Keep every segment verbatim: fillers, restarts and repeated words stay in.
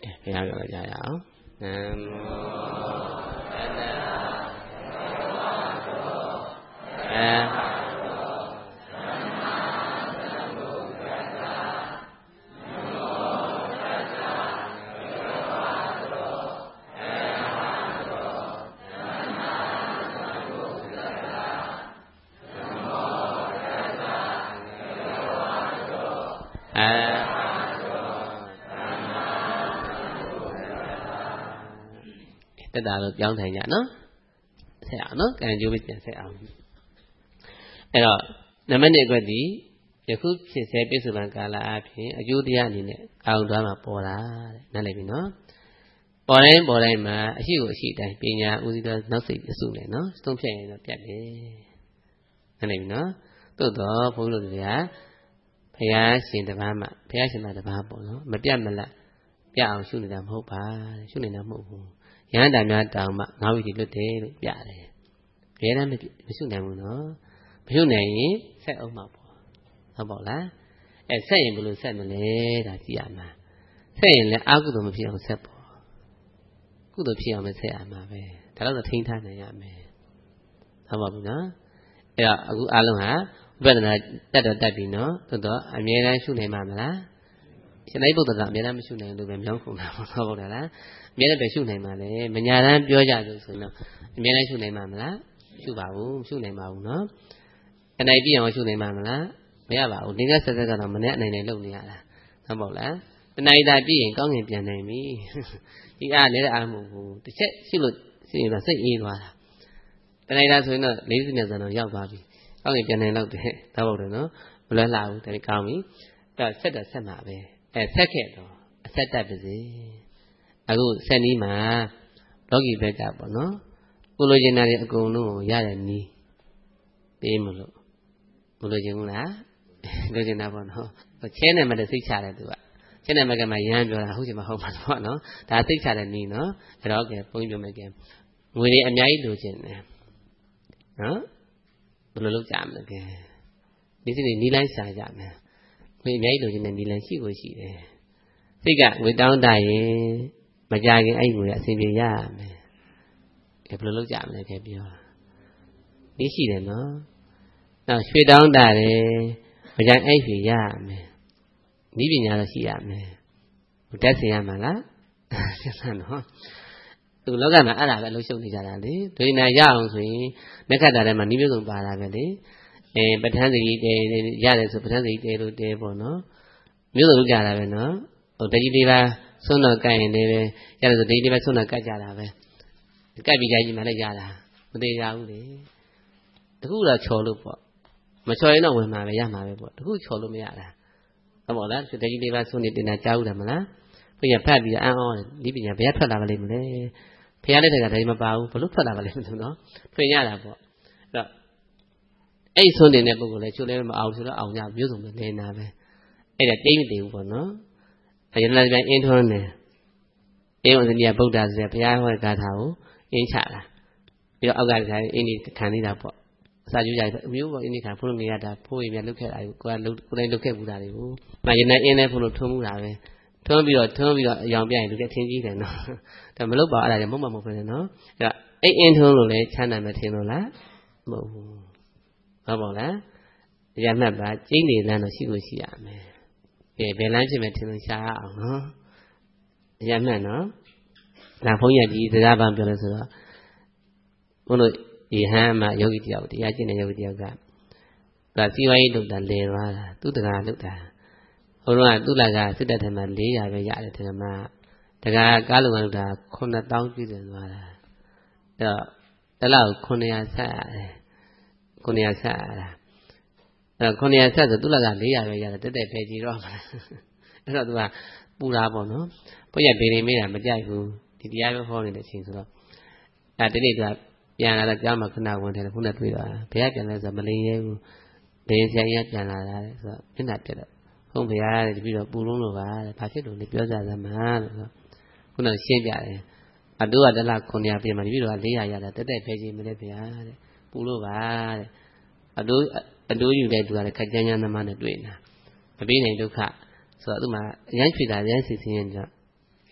ဘုရားပြောကြရအောင်နမောတတ္တအဲတက်တာလို့ပြောင်းထိုင်ကြနော်ဆက်အောင်နော်ကံကြိုးပဲပြန်ဆက်အောင်အဲ့တော့နံပါတ်နှစ်အတွက်ဒီယခုဖြစ်စေပိစုပန်ကာလအဖြစ်အကျိုးတရားအနေနဲ့အာရုံသွားမှာပေါ်လာတဲ့နားလည်ပြီနော်ပေါ်တိုင်းပေါ်တိုင်းမှာအရှိကိုအရှိတိုင်းပညာဥစည်းသောနောက်စိတ်အစုနဲ့နော်သုံးဖြတ်ရင်တော့ပြတ်တယ်နားလည်ပြီနော်သို့တော့ဘုန်းကြီးတို့တွေကဘုရားရှင်တစ်ပါးမှဘုရားရှင်မတစ်ပါးပေါ့နော်မပြတ်မလတ်ပြအောင်ရှုနေတာမဟုတ်ပါရှုနေတာမဟုတ်ဘူးရဟန္တာများတောင်မှငါးဝိတ္တိလွတ်တယ်လို့ပြတယ်ဘယ်တမ်းမရှုနိုင်ဘူးနော်မရှုနိုင်ရင်ဆက်အောင်မှာပေါ့ဟုတ်ပါလားအဲဆက်ရင်ဘယ်လိုဆက်မလဲဒါကြည့်ရမှာဆက်ရင်လည်းအကုသိုလ်မဖြစ်အောင်ဆက်ပေါ့ကုသိုလ်ဖြစ်အောင်မဆက်ရမှာပဲဒါတော့ထိန်းထားနိုင်ရမယ်ဟုတ်ပါဘူးနော်အဲ့တော့အခုအားလုံးဟာဝိပဿနာတက်တော့တက်ပြီနော်သို့တော့အမြဲတမ်းရှုနိုင်မှာမလားရှင်လိုက်ပုဒ်ကအမြဲတမ်းမရှုနိုင်လို့ပဲမြောင်းခုန်တာပေါ့ဟုတ်ပါလားအမြဲတမ်းပဲရှုနိုင်မှာလေမညာတမ်းပြောကြလို့ဆိုတော့အမြဲတမ်းရှုနိုင်မှာမလားရှုပါဘူးရှုနိုင်ပါဘူးနော်အနိုင်ပြည့်အောင်ရှုနိုင်မှာမလားမရပါဘူးဒီကဆက်ဆက်ကတော့မနဲ့အနိုင်နိုင်လုပ်နေရတာဟုတ်ပါလားအနိုင်တာပြည့်ရင်ကောင်းငင်ပြန်နိုင်ပြီဒီအားလည်းအားမဟုတ်ဘူးတစ်ချက်ရှုလို့ရှုရင်တော့စိတ်အေးသွားတာတနိုင်တာဆိုရင်တော့လေးစိနဲ့ဇန်တော်ရောက်သွားပြီကောင်းငင်ပြန်နိုင်တော့တယ်ဒါပေါ့တယ်နော်မလွယ်လာဘူးဒါကောင်းပြီအဲ့ဆက်တော့ဆက်မှာပဲအဲဆက်ခဲ့တော့အဆက်တက်ပါစေအခုဆက်နီးမှာလောကီဘက်ကပေါ့နော်ကိုလိုချင်တာတွေအကုန်လုံးကိုရတဲ့နီးပေးမလို့မလိုချင်ဘူးလားလိုချင်တာပေါ့နော်ချဲနေမှလည်းစိတ်ချတယ်သူကချဲနေမှကမှရမ်းပြောတာဟုတ်ချင်မဟုတ်ပါတော့နော်ဒါစိတ်ချတဲ့နီးနော်အဲ့တော့ကဲဘုန်းကြီးပြောမယ်ကဲငွေတွေအများကြီးလိုချင်တယ်နော်ဘယ်လိုလုပ်ကြမလဲကဲဒီစိတ်တွေနီးလိုက်ရှာကြမယ်ငွေအများကြီးလိုချင်တဲ့နီးလိုက်ရှိကိုရှိတယ်စိတ်ကငွေတောင်းတရင်မကြခင်အဲ့ငွေအဆင်ပြေရမယ်ဘယ်လိုလုပ်ကြမလဲခဲပြောဒီရှိတယ်နော်နောက်ရွှေတောင်းတတယ်မကြအဲ့ရွှေရမယ်ဤပညာတော့ရှိရမယ်တက်စင်ရမှာလားဆက်ဆံနော်သူလောကမှာအဲ့ဒါပဲလှုပ်ရှုပ်နေကြတာလေဒွေနာရအောင်ဆိုရင်လက်ခတ်တာထဲမှာဤမျိုးစုံပါတာပဲလေအဲပဋ္ဌာန်းစကြီးတဲရတယ်ဆိုပဋ္ဌာန်းစကြီးတဲလို့တဲပေါ့နော်မျိုးစုံလုပ်ကြတာပဲနော်ဟိုတကြီးလေးပါဆွန်းတော့ကတ်ရင်လည်းပဲရတယ်ဆိုတကြီးလေးပါဆွန်းတော့ကတ်ကြတာပဲကတ်ပြီးကြကြီးမှလည်းရတာမသေးရဘူးလေတခုတော့ချော်လို့ပေါ့မချော်ရင်တော့ဝင်မှာပဲရမှာပဲပေါ့တခုချော်လို့မရတာဟုတ်ပါလားတကြီးလေးပါဆွန်းနေတင်တာကြားဦးတယ်မလားဘုရားဖတ်ပြီးအံ့ဩတယ်ဒီပညာဘယ်ထွက်လာပါလိမ့်မလဲဖရားလက်ထက်ကတည်းကမပါဘူးဘလို့ထွက်လာပါလိမ့်မလို့နော်ထွင်ရတာပေါ့အဲ့တော့အဲ့ဆွန်းနေတဲ့ပုဂ္ဂိုလ်လည်းချိုးလဲမအောင်ဆိုတော့အောင်ရမျိုးစုံပဲနေတာပဲအဲ့ဒါတိတ်မတည်ဘူးပေါ့နော်အရင်ကပြန်အင်းထွန်းတယ်အင်းဝဇ္ဇနိယဗုဒ္ဓဆိုတဲ့ဘုရားဟောတဲ့ဂါထာကိုအင်းချတာပြီးတော့အောက်ကတည်းကအင်းဒီခံနေတာပေါ့အစာကျူးကြတယ်အမျိုးပေါ့အင်းဒီခံဖုလို့နေရတာဖိုးရင်ပြန်လုတ်ခဲ့တာကိုကိုယ်ကလုတ်ကိုယ်တိုင်လုတ်ခဲ့ဘူးတာတွေကိုမယနေ့အင်းနဲ့ဖုလို့ထုံးမှုတာပဲထုံးပြီးတော့ထုံးပြီးတော့အယောင်ပြရင်လူတွေထင်းကြီးတယ်နော်ဒါမလုတ်ပါအဲ့ဒါတွေမဟုတ်မှမဟုတ်ဘူးနော်အဲ့တော့အဲ့အင်းထုံးလို့လေချမ်းသာမယ်ထင်လို့လားမဟုတ်ဘူးဟုတ်ပါလားရမှတ်ပါကျင်းနေလမ်းတော့ရှိကိုရှိရမယ်ကဲဘယ်လမ်းဖြစ်မယ်ထင်လို့ရှားအောင်နော်ရမှတ်နော်ဒါဘုန်းကြီးဒီတရားပန်ပြောလို့ဆိုတော့ဘုန်းတို့ဒီဟမ်းမှာယောဂီတယောက်တရားကျင့်တဲ့ယောဂီတယောက်ကဒါစီဝါရေးလုပ်တာလဲသွားတာသူတကားလုပ်တာဘုန်းတော်ကသူ့လကစစ်တပ်ထဲမှာ၄ရာပဲရတယ်ထင်တယ်မှာတကားကားလုံလုပ်တာခုနှစ်သောင်းပြည့်စုံသွားတာအဲ့တော့တလောက်ခုနှစ်ရာဆက်ရတယ်ခုနှစ်ရာဆက်ရတာအဲ့တော့ခုနှစ်ရာဆက်ဆိုသူ့လက၄ရာပဲရတယ်တက်တက်ဖယ်ကြည့်တော့အဲ့တော့သူကပူတာပေါ့နော်ဘုရားဘေးနေမေးတာမကြိုက်ဘူးဒီတရားပဲဟောနေတဲ့အချိန်ဆိုတော့အဲ့ဒီနေ့ကပြန်လာတော့ကြားမှာခဏဝင်တယ်ခုနတွေ့တော့ဘယ်ကပြန်လဲဆိုတော့မလင်းရဲဘူးဘယ်ဆရာကြီးကပြန်လာတာလဲဆိုတော့မျက်နှာပြက်တော့ဟုတ်ဘုရားတဲ့ပြီးတော့ပူလုံးလို့ပါတဲ့ဘာဖြစ်လို့လဲပြောကြစမ်းပါလို့ခုနရှင်းပြတယ်အတူကတလားခုနှစ်ရာပြင်မှာပြီးတော့၄ရာရတာတက်တက်ဖဲချင်းမလဲဘုရားတဲ့ပူလို့ပါတဲ့အတူအတူယူတဲ့သူကလည်းခက်ကြမ်းကြမ်းသမားနဲ့တွေ့နေတာမပြီးနိုင်ဒုက္ခဆိုတော့သူမှအရင်ဖြေတာအရင်စီစဉ်ရင်ကြောင့်ကဲ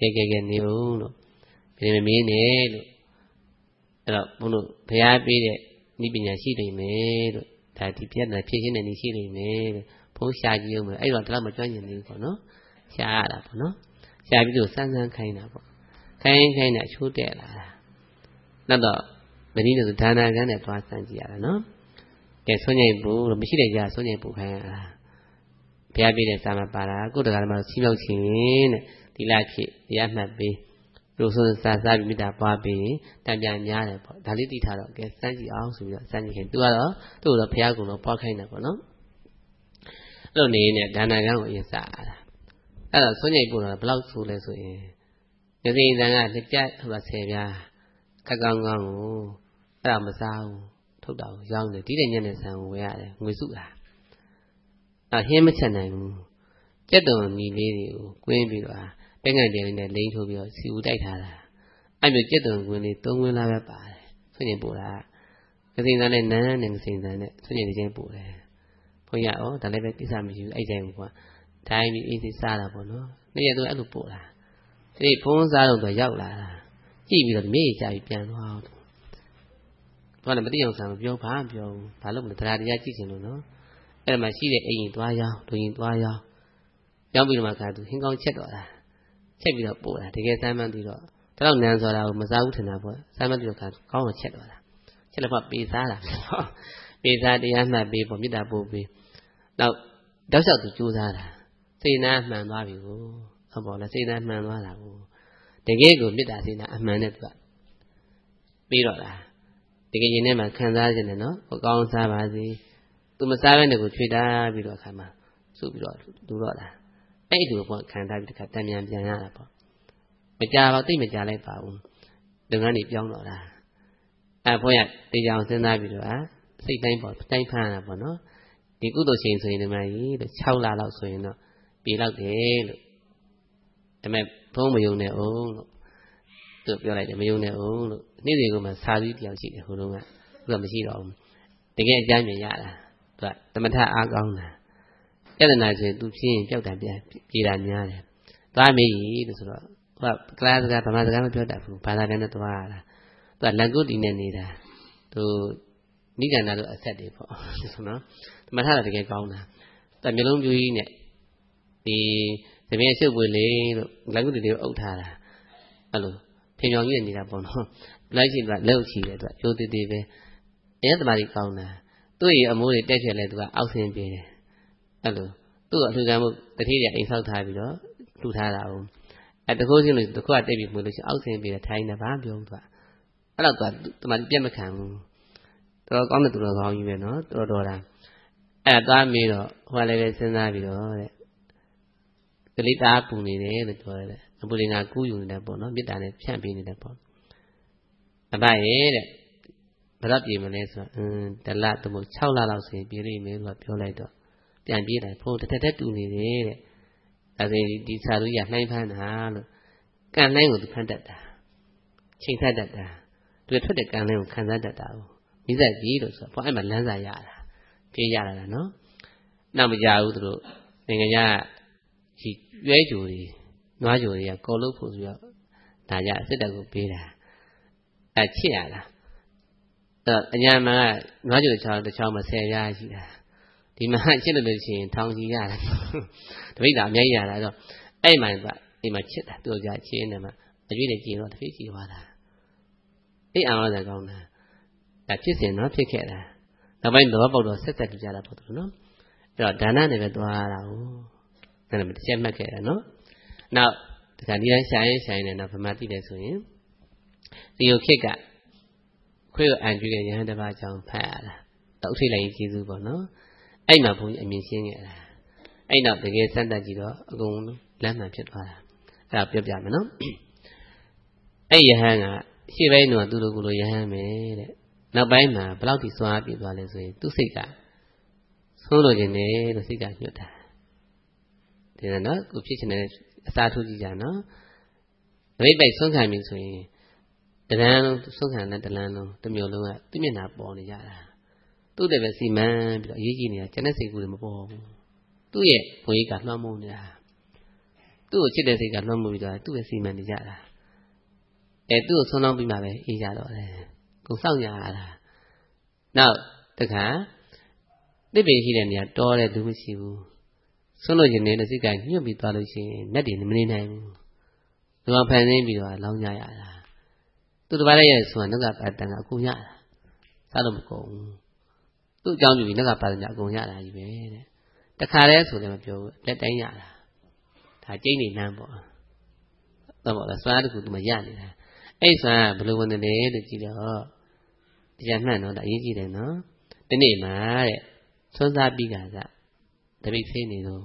ကဲကဲကဲနေဦးလို့ဘယ်မမင်းနဲ့လို့အဲ့တော့ဘုန်းတို့ဘုရားပေးတဲ့ဤပညာရှိနေမယ်လို့ဒါဒီပြဿနာဖြေရှင်းတဲ့နေရှိနေမယ်လို့ဘုန်းရှာကြည့်အောင်မယ်အဲ့တော့ဒါမှမကျွမ်းကျင်သေးဘူးပေါ့နော်ရှာရတာပေါ့နော်ရှာပြီးတော့စမ်းစမ်းခိုင်းတာပေါ့ခိုင်းခိုင်းတာချိုးတဲ့လာတာနောက်တော့မင်းတို့ဒါနာကန်းနဲ့သွားစမ်းကြည့်ရတာနော်ကဲဆွညိတ်ဘူးလို့မရှိတဲ့ကြာဆွညိတ်ဘူးခိုင်းရတာဘုရားပေးတဲ့စာမှာပါတာကိုယ်တရားဓမ္မစီးမြောက်ခြင်းတဲ့ဒီလားဖြစ်တရားမှတ်ပြီးလို့ဆိုစာစားပြီးမိတာပွားပြီးတံပြန်များတယ်ပေါ့ဒါလေးသိထားတော့ကဲစမ်းကြည့်အောင်ဆိုပြီးတော့စမ်းကြည့်ခင်သူကတော့သူ့တော့ဘုရားကုံတော့ပွားခိုင်းတာပေါ့နော်အဲ့လိုနေနေဒါနာကန်းကိုအရင်စားရတာအဲ့တော့ဆွညိတ်ဘူးတော့ဘယ်လောက်ဆိုလဲဆိုရင်ငစိန်တန်ကလက်ပြဟိုကဆယ်ပြားခက်ကောင်းကောင်းကိုအဲ့ဒါမစားဘူးထုတ်တာကိုရောင်းတယ်ဒီတဲ့ညနေဆန်ကိုဝယ်ရတယ်ငွေစုတာအဟင်းမချက်နိုင်ဘူးကြက်တုံညီလေးတွေကိုကွင်းပြီးတော့ပဲငံကျယ်လေးနဲ့လိမ့်ထိုးပြီးတော့စီဦးတိုက်ထားတာအဲ့မျိုးကြက်တုံကွင်းလေးသုံးကွင်းလာပဲပါတယ်ဆွညင်ပို့တာငစိန်တန်နဲ့နန်းနဲ့ငစိန်တန်နဲ့ဆွညင်ဒီချင်းပို့တယ်ဘုန်းကြီးဩဒါလည်းပဲကိစ္စမရှိဘူးအဲ့တိုင်းကွာတိုင်းပြီးအေးစိစားတာပေါ့နော်နေ့ရက်တော့အဲ့လိုပို့တာဒီဖုံးစားတော့တော့ရောက်လာတာကြည့်ပြီးတော့မြေကြီးကြပြီးပြန်သွားတော့ဘာလဲမသိအောင်ဆံမပြောပါပြောဘူးဘာလို့မလဲတရားတရားကြည့်ချင်လို့နော်အဲ့မှာရှိတဲ့အိမ်ကြီးသွားရောက်လူကြီးသွားရောက်ရောက်ပြီးတော့မှခါသူဟင်းကောင်းချက်တော့တာချက်ပြီးတော့ပို့တာတကယ်စမ်းမှန်းပြီးတော့ဒါတော့နန်းဆိုတာကိုမစားဘူးထင်တာပေါ့စမ်းမှန်းပြီးတော့ခါကောင်းအောင်ချက်တော့တာချက်တော့ပေးစားတာပေးစားတရားမှတ်ပေးပေါ့မေတ္တာပို့ပေးနောက်တောက်လျှောက်သူကြိုးစားတာစေနာမှန်သွားပြီကိုဟုတ်ပါလားစေနာမှန်သွားတာကိုတကယ်ကိုမေတ္တာစေနာအမှန်နဲ့သူကပြီးတော့လားတကယ်ရင်ထဲမှာခံစားခြင်းနဲ့နော်ဟိုကောင်းစားပါစေသူမစားဘဲနဲ့ကိုချွေတာပြီးတော့အခါမှာစုပြီးတော့လူတော့တာအဲ့ဒီလိုပေါ့ခံထားပြီးတခါတန်ပြန်ပြန်ရတာပေါ့မကြပါသိမကြလိုက်ပါဘူးလုပ်ငန်းတွေပြောင်းတော့တာအဲ့ဘုန်းရတရားအောင်စဉ်းစားပြီးတော့စိတ်တိုင်းပေါ့တိုင်းဖမ်းရတာပေါ့နော်ဒီကုသိုလ်ရှင်ဆိုရင်ဒီမှာကြီးလို့၆လလောက်ဆိုရင်တော့ပြေလောက်တယ်လို့ဒါပေမဲ့ဘုန်းမယုံနဲ့အောင်လို့သူပြောလိုက်တယ်မယုံနဲ့အောင်လို့နေ့တွေကမှစာပြီးပြောင်းရှိတယ်ဟိုတုန်းကသူကမရှိတော့ဘူးတကယ်အကြမ်းမြင်ရတာသူကသမထအားကောင်းတာပြဿနာဆိုရင်သူဖြင်းရင်ကြောက်တာပြန်ပြေတာများတယ်သွားမေးလို့ဆိုတော့ဟိုကကလာစကားဗမာစကားမပြောတတ်ဘူးဘာသာပြန်နဲ့သွားရတာသူကလန်ကုတ်တီနဲ့နေတာသူနိဒာနာတို့အဆက်တွေပေါ့ဆိုနော်သမထတော့တကယ်ကောင်းတာသူကမျိုးလုံးပြူကြီးနဲ့ဒီသမင်းရှုပ်ပွေလေးလို့လန်ကုတ်တီတွေကိုအုပ်ထားတာအဲ့လိုဖင်ပြောင်ကြီးနေတာပေါ့နော်လိုက်ရှိကလက်ချီတယ်သူကကျိုးသေးသေးပဲအဲသမားကြီးကောင်းတာသူ့ရဲ့အမိုးတွေတက်ချက်လဲသူကအောက်ဆင်းပြေးတယ်အဲ့လိုသူ့အထူးကမှုတတိယအိမ်ဆောက်ထားပြီးတော့လှူထားတာ哦အဲတခိုးစင်းလို့တခိုးကတိတ်ပြီးမှလို့ရှိအောက်ဆင်းပြေးတယ်ထိုင်းတယ်ဘာပြောဘူးသူကအဲ့တော့သူကသမားကြီးပြက်မခံဘူးတော်ကောင်းတဲ့သူတော်ကောင်းကြီးပဲနော်တော်တော်တာအဲ့ဒါသွားမေးတော့ဟိုကလည်းပဲစဉ်းစားပြီးတော့တဲ့ကလေးသားပူနေတယ်လို့ပြောတယ်အပူလင်ကကူးယူနေတယ်ပေါ့နော်မေတ္တာနဲ့ဖြန့်ပေးနေတယ်ပေါ့အဘရဲ့တဲ့ဘယ်တော့ပြေမလဲဆိုတော့အင်းတလသို့မဟုတ်၆လလောက်ဆိုရင်ပြေလိမ့်မယ်လို့ပြောလိုက်တော့ပြန်ပြေးတယ်ဖုန်းတစ်ထက်ထက်တူနေတယ်တဲ့ဒါဆိုရင်ဒီစာလူကြီးကနှိုင်းဖမ်းတာလို့ကန်နှိုင်းကိုသူဖမ်းတတ်တာချိန်ထက်တတ်တာသူထွက်တဲ့ကန်နှိုင်းကိုခံစားတတ်တာကိုမိသက်ကြီးလို့ဆိုတော့အဲ့မှာလမ်းစာရတာပြေးရတာနော်နောက်မကြဘူးသူတို့နိုင်ငံခြားဒီရွဲကြိုတွေနွားကြိုတွေကကော်လို့ဖို့ဆိုတော့ဒါကြစစ်တပ်ကိုပေးတာအဲချစ်ရတာအဲ့အညာမှာနွားကြိုတစ်ချောင်းတစ်ချောင်းမှာဆယ်ပြားရှိတာဒီမှာချစ်လို့လို့ရှိရင်ထောင်ကြီးရတယ်တပိတ်တာအများကြီးရတာအဲ့တော့အဲ့မှကဒီမှာချစ်တာသူ့ကြချင်းနေမှာအကျွေးတွေကျင်တော့တပိတ်ကြီးသွားတာအဲ့အောင်လည်းကောင်းတာဒါဖြစ်စဉ်တော့ဖြစ်ခဲ့တာနောက်ပိုင်းတော့ပေါ့တော့ဆက်ဆက်ကြည့်ကြတာပေါ့သူနော်အဲ့တော့ဒါနနဲ့ပဲသွားတာဟုတ်အဲ့ဒါတစ်ချက်မှတ်ခဲ့တာနော်နောက်ဒီကနေ့တိုင်းဆိုင်ရင်ဆိုင်နေတော့ဗမာတိတယ်ဆိုရင်ဒီယုခေတ်ကခွေးကိုအန်ကျွေးတဲ့ရဟန်းတစ်ပါးကြောင့်ဖတ်ရတာဥထိတ်လိုက်ကျေးဇူးပေါ့နော်အဲ့မှာဘုန်းကြီးအမြင်ရှင်းခဲ့တာအဲ့နောက်တကယ်စမ်းသပ်ကြည့်တော့အကုန်လမ်းမှန်ဖြစ်သွားတာအဲ့ဒါပြောပြမယ်နော်အဲ့ယဟန်ကရှေ့ပိုင်းတော့သူတို့ကလိုယဟန်ပဲတဲ့နောက်ပိုင်းမှာဘယ်လောက်ထိစွမ်းအားပြည့်သွားလဲဆိုရင်သူ့စိတ်ကသုံးလို့ခြင်းနဲ့လို့စိတ်ကညွတ်တာဒီနော်ကိုဖြစ်ချင်တဲ့အစားထိုးကြည့်ကြနော်ဒိဋ္ဌိဆုံးခံပြီဆိုရင်တလန်းလုံးဆုံးခံတဲ့တလန်းလုံးတစ်မျိုးလုံးကသူ့မျက်နှာပေါ်နေကြတာသူ့တည်းပဲစီမံပြီးတော့အရေးကြီးနေတာကျန်တဲ့စိတ်ကူးတွေမပေါ်ဘူးသူ့ရဲ့ဘွေးကလွှမ်းမိုးနေတာသူ့ကိုချစ်တဲ့စိတ်ကလွှမ်းမိုးပြီးတော့သူ့ရဲ့စီမံနေကြတာအဲသူ့ကိုဆုံးလောင်းပြီးမှပဲအေးကြတော့တယ်ကိုစောင့်ကြရတာနောက်တခါတိပ္ပင်ရှိတဲ့နေရာတောတဲ့သူမရှိဘူးဆုံးလို့ရင်နေတဲ့စိတ်ကညှို့ပြီးသွားလို့ရှိရင်လက်တွေမနေနိုင်ဘူးလူကဖန်ဆင်းပြီးတော့လောင်းကြရတာသူတစ်ပါးရဲ့ဆိုတာနှုတ်ကပါတန်ကအကုန်ရတာစားလို့မကုန်ဘူးသူ့အကြောင်းပြုပြီးနှုတ်ကပါတန်ကအကုန်ရတာကြီးပဲတဲ့တခါတည်းဆိုလည်းမပြောဘူးလက်တိုင်းရတာဒါကျိန်းနေလမ်းပေါ့တော့ပေါ့လားစွာတခုသူမရနေတာအဲ့စွာဘယ်လိုဝင်တယ်လဲလို့ကြည့်တော့တရားမှန်တော့ဒါအရေးကြီးတယ်နော်ဒီနေ့မှာတဲ့ဆွမ်းစားပြီးတာကတပိတ်ဖေးနေတော့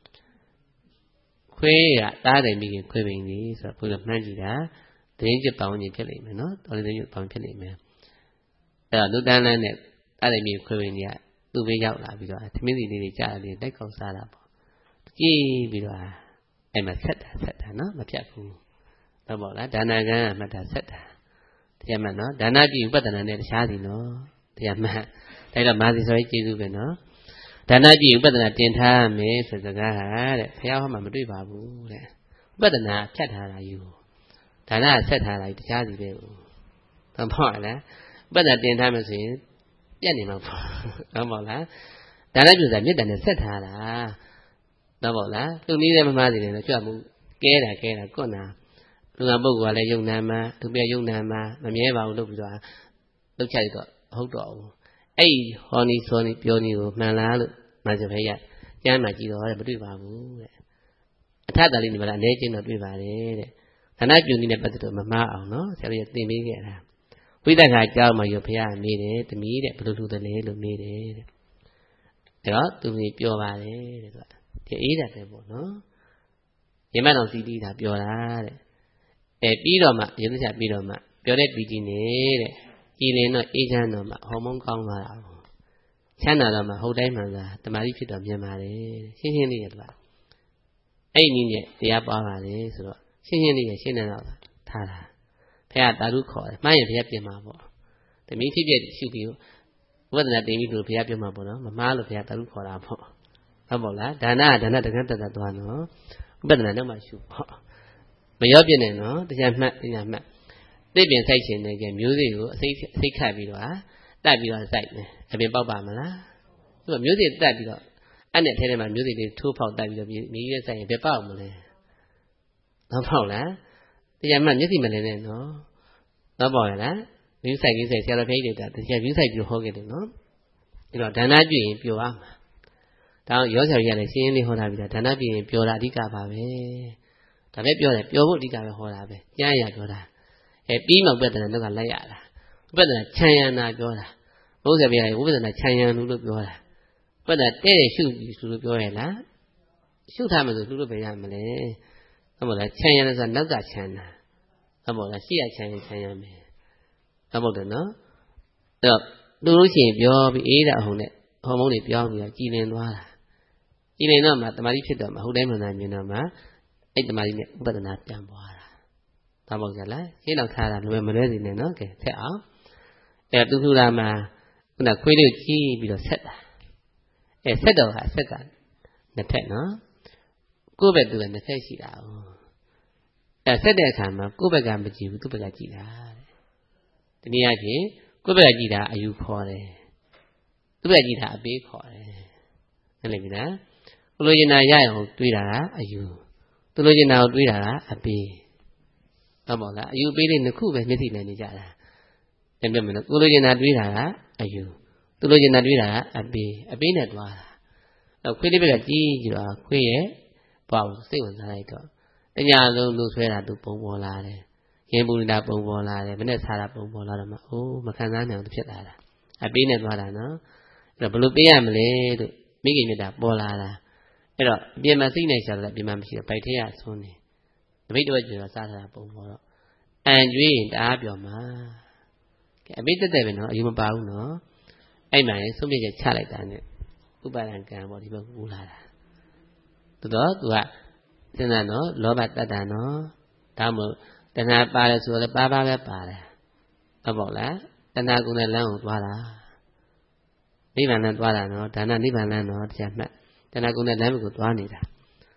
ခွေးကတားတယ်မိခင်ခွေးပင်ကြီးဆိုတော့ဘုရားမှန်းကြည့်တာတရင်ကျပောင်းကြီးဖြစ်လိမ့်မယ်နော်တော်လေးတရင်ပောင်းဖြစ်လိမ့်မယ်အဲ့တော့လူတန်းလန်းနဲ့တားတယ်မိခင်ခွေးပင်ကြီးကသူ့ဘေးရောက်လာပြီးတော့သမင်းစီလေးတွေကြားတယ်တိုက်ကောက်စားတာပေါ့ကြည့်ပြီးတော့အဲ့မှာဆက်တာဆက်တာနော်မဖြတ်ဘူးတော့ပေါ့လားဒါနကံကမှတ်တာဆက်တာတရားမှန်နော်ဒါနပြုဥပဒနာနဲ့တခြားစီနော်တရားမှန်ဒါတော့မာသီဆိုရေးကျေးဇူးပဲနော်ဒါနပြုဥပဒနာတင်ထားမယ်ဆိုစကားဟာတဲ့ဘုရားဟောမှာမတွေ့ပါဘူးတဲ့ဥပဒနာဖြတ်ထားတာယူဒါနဆက်ထားတာတခြားစီပဲဘူးတော့ပေါ့လားဥပဒနာတင်ထားမယ်ဆိုရင်ပြတ်နေမှာပေါ့တော့ပေါ့လားဒါနပြုစားမေတ္တာနဲ့ဆက်ထားတာတော့ပေါ့လားသူနည်းလည်းမမှားစီတယ်နော်ကြွမှုကဲတာကဲတာကွန်းတာလူကပုဂ္ဂိုလ်ကလည်းယုံနာမှာသူပြယုံနာမှာမမြဲပါဘူးလို့ပြီးတော့လုတ်ချလိုက်တော့ဟုတ်တော့ဘူးအဲ့ဟောနီစောနီပြောနီကိုမှန်လားလို့မာဇဖေးရကျမ်းမှာကြည့်တော့မတွေ့ပါဘူးတဲ့အထတာလေးနေပါလားအနေချင်းတော့တွေ့ပါတယ်တဲ့ဒါနပြုနည်းနဲ့ပတ်သက်တော့မမှားအောင်နော်ဆရာကြီးသင်ပေးခဲ့တာဝိသက္ခာကြောင်းမှာရောဘုရားမေးတယ်တမီးတဲ့ဘယ်လိုလုပ်တယ်လဲလို့မေးတယ်တဲ့ဒါတော့သူကြီးပြောပါတယ်တဲ့သူကဒီအေးတယ်တဲ့ပေါ့နော်ရမတ်တော်စီတီးတာပြောတာတဲ့အဲပြီးတော့မှရုပ်သစ္စာပြီးတော့မှပြောတဲ့ပြီးကြီးနေတဲ့ကြည်လင်တော့အေးချမ်းတော့မှဟော်မုန်းကောင်းသွားတာပေါ့ချမ်းသာတော့မှဟုတ်တိုင်းမှန်သာတမာတိဖြစ်တော့မြန်ပါတယ်ရှင်းရှင်းလေးရတော့အဲ့နည်းနဲ့တရားပွားပါလေဆိုတော့ရှင်းရှင်းလေးရရှင်းနေတော့ထားတာဘုရားတာဓုခေါ်တယ်မှားရင်ဘုရားပြင်မှာပေါ့တမီးဖြစ်ဖြစ်ရှုပြီးဝိဒနာတင်ပြီးလို့ဘုရားပြောမှာပေါ့နော်မမှားလို့ဘုရားတာဓုခေါ်တာပေါ့ဟုတ်ပေါ့လားဒါနဒါနတကန်းတတ်သွားနော်ဝိဒနာတော့မှရှုပေါ့မရောပြနေနော်တရားမှတ်တရားမှတ်သိပင်စိုက်ရှင်နေကြမျိုးစေ့ကိုအစိတ်အစိတ်ခတ်ပြီးတော့တတ်ပြီးတော့စိုက်မယ်အပြင်ပေါက်ပါမလားသူကမျိုးစေ့တတ်ပြီးတော့အဲ့နဲ့ထဲထဲမှာမျိုးစေ့လေးထိုးဖောက်တတ်ပြီးတော့မြေရွက်စိုက်ရင်ဘယ်ပေါက်မလဲတော့ပေါက်လားတရားမှတ်မျက်စိမလင်းနဲ့နော်တော့ပေါက်ရလားမျိုးစိုက်ကြီးစိုက်ဆရာတော်ဖိတ်တွေတာတရားမျိုးစိုက်ပြီးဟောခဲ့တယ်နော်အဲ့တော့ဒါနပြုရင်ပျော်ရမှာဒါရောဆရာကြီးကလည်းရှင်းရှင်းလေးဟောတာပြီးတော့ဒါနပြုရင်ပျော်တာအဓိကပါပဲဒါပဲပြောတယ်ပျော်ဖို့အဓိကပဲဟောတာပဲကျမ်းရပြောတာအဲပြီးမှဥပဒနာတော့ကလိုက်ရတာဥပဒနာခြံရံတာပြောတာဘုရားပြရတယ်ဥပဒနာခြံရံလို့လို့ပြောတာဥပဒနာတဲ့တဲ့ရှုပြီးဆိုလို့ပြောရလားရှုထားမှဆိုလူလို့ပဲရမလဲဟုတ်မို့လားခြံရံဆိုတာနောက်ကခြံတာဟုတ်မို့လားရှေ့ရခြံရံခြံရံမယ်ဟုတ်မို့တယ်နော်အဲ့တော့လူလို့ရှိရင်ပြောပြီးအေးတာဟုတ်နဲ့ဟော်မုန်းတွေပြောပြီးတော့ကြည်လင်သွားတာကြည်လင်တော့မှတမာတိဖြစ်တော့မှဟုတ်တိုင်းမှန်တာမြင်တော့မှအဲ့တမာတိနဲ့ဥပဒနာပြန်ပွားတာဒါပေါ့ကြလားရှင်းတော့ထားတာလွယ်မလွဲစီနဲ့နော်ကဲထက်အောင်အဲ့တူထူလာမှာခုနခွေးလေးကြီးပြီးတော့ဆက်တာအဲ့ဆက်တော့ဟာဆက်ကနှစ်ဖက်နော်ကိုယ့်ဘက်သူကနှစ်ဖက်ရှိတာ哦အဲ့ဆက်တဲ့အခါမှာကိုယ့်ဘက်ကမကြည့်ဘူးသူ့ဘက်ကကြည့်တာတဲ့ဒီနည်းအားဖြင့်ကိုယ့်ဘက်ကကြည့်တာအယူခေါ်တယ်သူ့ဘက်ကကြည့်တာအပေးခေါ်တယ်ဟုတ်လိမ့်မယ်နော်ကိုလိုချင်တာရအောင်တွေးတာကအယူသူလိုချင်တာကိုတွေးတာကအပေးဟုတ်ပါလားအယူပေးလေးနှစ်ခုပဲမျက်စိနဲ့နေကြတာပြန်ပြမယ်နော်ကိုလိုချင်တာတွေးတာကအယူသူလိုချင်တာတွေးတာကအပေးအပေးနဲ့တွားတာအဲ့ခွေးလေးဘက်ကကြီးကြည့်တော့ခွေးရဲ့ပေါ့စိတ်ဝင်စားလိုက်တော့တညာလုံးလူဆွဲတာသူပုံပေါ်လာတယ်ရင်ပူနေတာပုံပေါ်လာတယ်မနဲ့စားတာပုံပေါ်လာတော့မှအိုးမခံစားနိုင်အောင်ဖြစ်လာတာအပေးနဲ့တွားတာနော်အဲ့တော့ဘယ်လိုပေးရမလဲလို့မိခင်မြတ်တာပေါ်လာတာအဲ့တော့အပြင်မှာစိတ်နဲ့ရှာတယ်အပြင်မှာမရှိတော့ဗိုက်ထဲကဆွန်းနေတပိတ်တော့ကျတော့စားထားတာပုံပေါ်တော့အန်ကျွေးရင်တအားပြောမှာကဲအပိတ်တက်တယ်ပဲနော်အယူမပါဘူးနော်အဲ့မှရင်ဆုံးဖြတ်ချက်ချလိုက်တာနဲ့ဥပါဒံကံပေါ့ဒီဘက်ကူလာတာတော်တော့သူကစဉ်းစားနော်လောဘတတ်တာနော်ဒါမှမဟုတ်တဏှာပါတယ်ဆိုတော့ပါပါပဲပါတယ်ဟုတ်ပေါ့လားတဏှာကုနဲ့လမ်းကိုသွားတာနိဗ္ဗာန်လမ်းသွားတာနော်ဒါနနိဗ္ဗာန်လမ်းနော်တရားမှတ်တဏှာကုနဲ့လမ်းကိုသွားနေတာ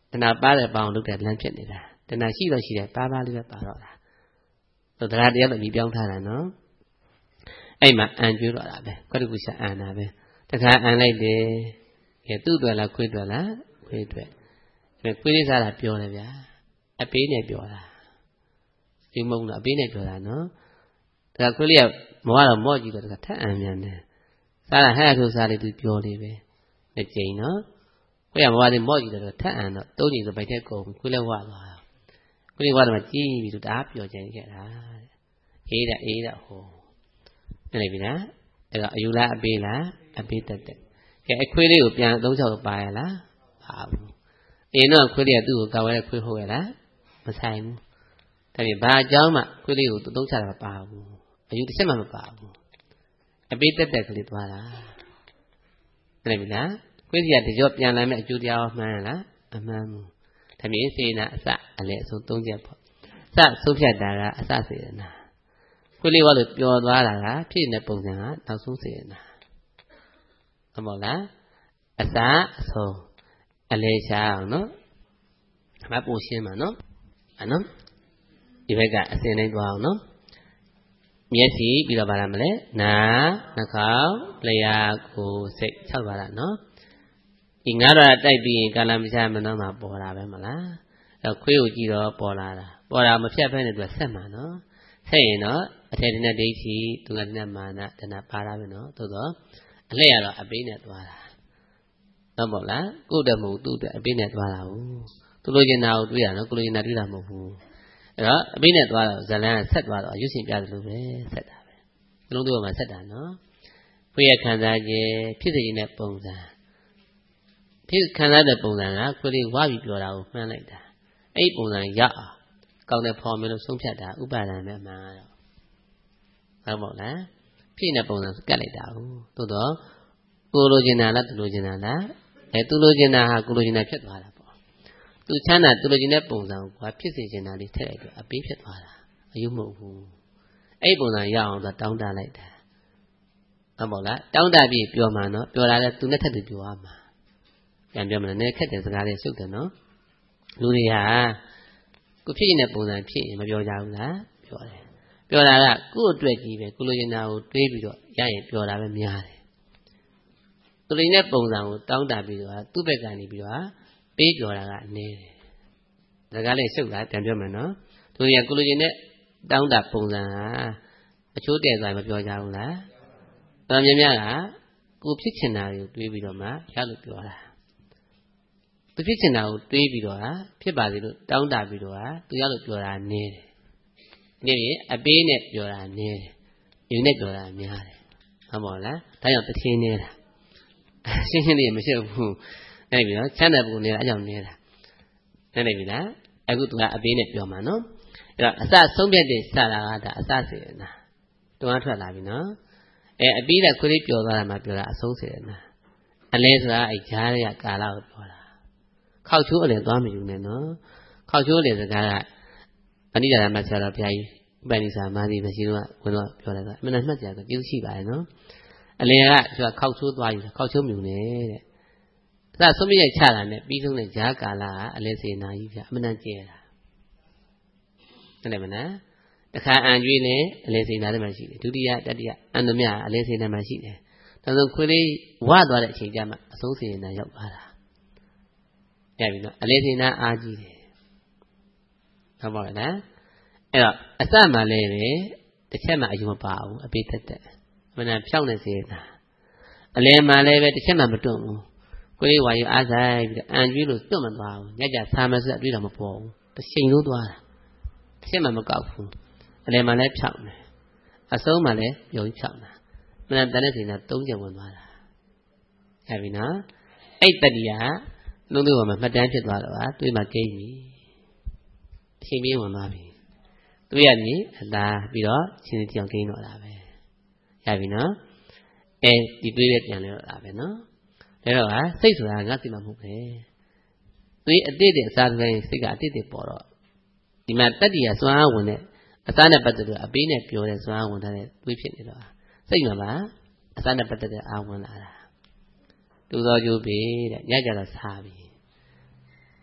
တဏှာပါတဲ့ပေါင်းလုပ်တဲ့လမ်းဖြစ်နေတာတဏှာရှိတော့ရှိတယ်ပါပါလေးပဲပါတော့တာဆိုတရားတရားလို့မြည်ပြောင်းထားတာနော်အဲ့မှာအံကျွေးတော့တာပဲခွက်တကူရှာအံတာပဲတခါအံလိုက်တယ်ကဲသူ့အတွက်လားခွေးအတွက်လားခွေးအတွက်ဒါခွေးလေးစားတာပြောတယ်ဗျာအပေးနဲ့ပြောတာဒီမုံတော့အပေးနဲ့ပြောတာနော်ဒါခွေးလေးကမောတော့မော့ကြည့်တော့တခါထက်အံမြန်တယ်စားတာဟဲ့ဆိုစားလေးသူပြောလေးပဲနှစ်ကြိမ်နော်ခွေးကမောတယ်မော့ကြည့်တော့ထက်အံတော့သုံးကြိမ်ဆိုပိုက်တဲ့ကုန်ခွေးလည်းဝသွားခွေးလေးဝတော့ကြည့်ပြီးတော့တအားပြောကြင်ခဲ့တာအေးတာအေးတာဟိုနေပြီလားအဲ့တော့အယူလားအပေးလားအပေးတတ်တယ်ကဲအခွေးလေးကိုပြန်သုံးချောက်ပါရလားပါဘူးအင်းတော့ခွေးလေးကသူ့ကိုကောက်ရတဲ့ခွေးဟုတ်ရဲ့လားမဆိုင်ဘူးဒါပြင်ဘာအကြောင်းမှခွေးလေးကိုသုံးချတာမပါဘူးအယူတစ်ချက်မှမပါဘူးအပေးတတ်တဲ့ကလေးသွားတာနေပြီလားခွေးစီကတကြောပြန်လာမဲ့အကျိုးတရားမှန်းလားအမှန်ဘူးဒါပြင်စေနာအစအလဲအဆုံးသုံးချက်ပေါ့စဆုံးဖြတ်တာကအစစေနာခွေးလေးကလို့ပျော်သွားတာကဖြစ်နေတဲ့ပုံစံကနောက်ဆုံးစေနာအမောလားအစအဆုံးအလဲရှားအောင်နော်အမပိုရှင်းပါနော်အနော်ဒီဘက်ကအစင်တိုင်းသွားအောင်နော်မျက်စိပြီးတော့ဗါရမလဲနာနှာခေါင်းလျှာကိုယ်စိတ်၆ပါးလားနော်ဒီငါးတော့တိုက်ပြီးရင်ကာလမချမနှောမှာပေါ်တာပဲမလားအဲခွေးကိုကြည့်တော့ပေါ်လာတာပေါ်တာမဖြတ်ဖက်နဲ့သူကဆက်မှာနော်ဆက်ရင်တော့အထေတနဲ့ဒိဋ္ဌိသူကနဲ့မာနတဏပါတာပဲနော်သို့တော့အလှည့်ရတော့အပေးနဲ့သွားတာဟုတ်ပါလားကိုယ့်တည်းမဟုတ်သူ့တည်းအပေးနဲ့သွားတာဟုတ်သူလိုချင်တာကိုတွေးရနော်ကိုလိုချင်တာတွေးတာမဟုတ်ဘူးအဲ့တော့အပေးနဲ့သွားတော့ဇလန်းဆက်သွားတော့ရွှေ့ရှင်ပြတယ်လို့ပဲဆက်တာပဲဘလုံးတို့ကမှဆက်တာနော်ခွေးရခံစားခြင်းဖြစ်စေခြင်းတဲ့ပုံစံဖြစ်ခံစားတဲ့ပုံစံကခွေးလေးဝါပြီးပြောတာကိုမှန်းလိုက်တာအဲ့ပုံစံရအောင်ကောင်းတဲ့ဖော်မယ်လို့ဆုံးဖြတ်တာဥပါဒံပဲမှာတော့ဟုတ်ပါ့လားဖြစ်နေတဲ့ပုံစံကတ်လိုက်တာဟုတ်သို့တော့ကိုလိုချင်တာလားသူလိုချင်တာလားအဲသူလိုချင်တာဟာကိုလိုချင်တာဖြစ်သွားတာပေါ့သူချမ်းသာသူလိုချင်တဲ့ပုံစံကိုဖြစ်စေချင်တာလေးထည့်လိုက်တော့အပေးဖြစ်သွားတာအယုံမဟုတ်ဘူးအဲ့ပုံစံရအောင်ဆိုတောင်းတလိုက်တာဟုတ်ပါ့လားတောင်းတပြီးပြောမှနော်ပြောလာတဲ့သူနဲ့ထက်သူပြောရမှာပြန်ပြောမလားနည်းခက်တဲ့စကားလေးရှုပ်တယ်နော်လူတွေဟာကိုဖြစ်နေတဲ့ပုံစံဖြစ်ရင်မပြောကြဘူးလားပြောတယ်ပြောတာကကိုယ့်အတွက်ကြီးပဲကိုလိုချင်တာကိုတွေးပြီးတော့ရရင်ပြောတာပဲများတယ်သူလိုချင်တဲ့ပုံစံကိုတောင်းတပြီးတော့သူ့ဘက်ကနေပြီးတော့ပေးပြောတာကအနည်းတယ်ဒါကလည်းရှုပ်တာပြန်ပြောမယ်နော်သူတွေကကိုလိုချင်တဲ့တောင်းတပုံစံဟာအချိုးတည့်သွားမပြောကြဘူးလားတော်များများကကိုဖြစ်ချင်တာကိုတွေးပြီးတော့မှရလို့ပြောတာသူဖြစ်ချင်တာကိုတွေးပြီးတော့ဖြစ်ပါစေလို့တောင်းတပြီးတော့သူရလို့ပြောတာနည်းတယ်နေရင်အပေးနဲ့ပြောတာနည်းတယ်ယူနဲ့ပြောတာများတယ်ဟုတ်ပါလားဒါကြောင့်တထင်းနေတာရှင်းရှင်းလေးမရှိဘူးအဲ့ပြီးတော့ချမ်းသာပုံနေတာအကြောင်းနေတာနားလည်ပြီလားအခုသူကအပေးနဲ့ပြောမှာနော်အဲ့တော့အစဆုံးဖြတ်တဲ့စတာကဒါအစစေနာတွန်းထွက်လာပြီနော်အဲအပေးတဲ့ခွေးလေးပြောသွားတာမှပြောတာအဆုံးစေနာအလဲဆိုတာအဲ့ဂျားရဲ့ကာလကိုပြောတာခောက်ချိုးအလဲသွားမယူနဲ့နော်ခောက်ချိုးလေစကားကအနိဒာရမဆရာတော်ဘုရားကြီးဥပနိစာမာသီမရှိတော့ဝင်တော့ပြောလိုက်တာအမှန်တမ်းမှတ်ကြဆိုကျေးဇူးရှိပါတယ်နော်အလင်ကသူကခောက်ချိုးသွားယူခောက်ချိုးမြူနေတဲ့အဲဒါဆုံးမရိုက်ချတာနဲ့ပြီးဆုံးတဲ့ဂျာကာလာကအလဲစေနာကြီးပြအမှန်တမ်းကျဲတာဟုတ်တယ်မလားတခါအံကျွေးနဲ့အလဲစေနာထဲမှာရှိတယ်ဒုတိယတတိယအန္တမြအလဲစေနာမှာရှိတယ်ဒါဆိုခွေးလေးဝသွားတဲ့အချိန်ကျမှအဆုံးစေနာရောက်သွားတာရပြီနော်အလဲစေနာအားကြီးတယ်ဟုတ်ပါလားအဲ့တော့အစမှလည်းပဲတစ်ချက်မှအယူမပါဘူးအပိသက်သက်မနာဖြောင်းနေစေတာအလယ်မှလည်းပဲတစ်ချက်မှမတွန့်ဘူးကိုယ်ဝါယူအားဆိုင်ပြီးတော့အံကျွေးလို့တွန့်မသွားဘူးညကြဆာမစက်အတွေ့တော့မပေါ်ဘူးတစ်ချိန်လုံးသွားတာတစ်ချက်မှမကောက်ဘူးအလယ်မှလည်းဖြောင်းတယ်အဆုံးမှလည်းပြုံဖြောင်းတာမနာတန်တဲ့ချိန်ကသုံးချက်ဝင်သွားတာရပြီနော်အဲ့တတိယလုံးလုံးမှာမှတ်တမ်းဖြစ်သွားတော့ဟာတွေးမှကိန်းပြီအချိန်ပြင်းဝင်သွားပြီတွေးရမြင်အလားပြီးတော့ရှင်စီအောင်ကိန်းတော့တာပဲရပြီနော်အဲဒီတွေးရပြန်လဲတော့တာပဲနော်ဒါတော့ဟာစိတ်ဆိုတာငါစိတ်မှမဟုတ်ပဲတွေးအတိတ်တဲ့အစားတိုင်းစိတ်ကအတိတ်တွေပေါ်တော့ဒီမှာတတ္တိယစွမ်းအားဝင်တဲ့အစားနဲ့ပတ်သက်လို့အပေးနဲ့ပြောတဲ့စွမ်းအားဝင်တဲ့တွေးဖြစ်နေတော့စိတ်မှာပါအစားနဲ့ပတ်သက်တဲ့အာဝင်လာတာတူတော်ကျိုးပြီတဲ့ညကြတော့စားပြီ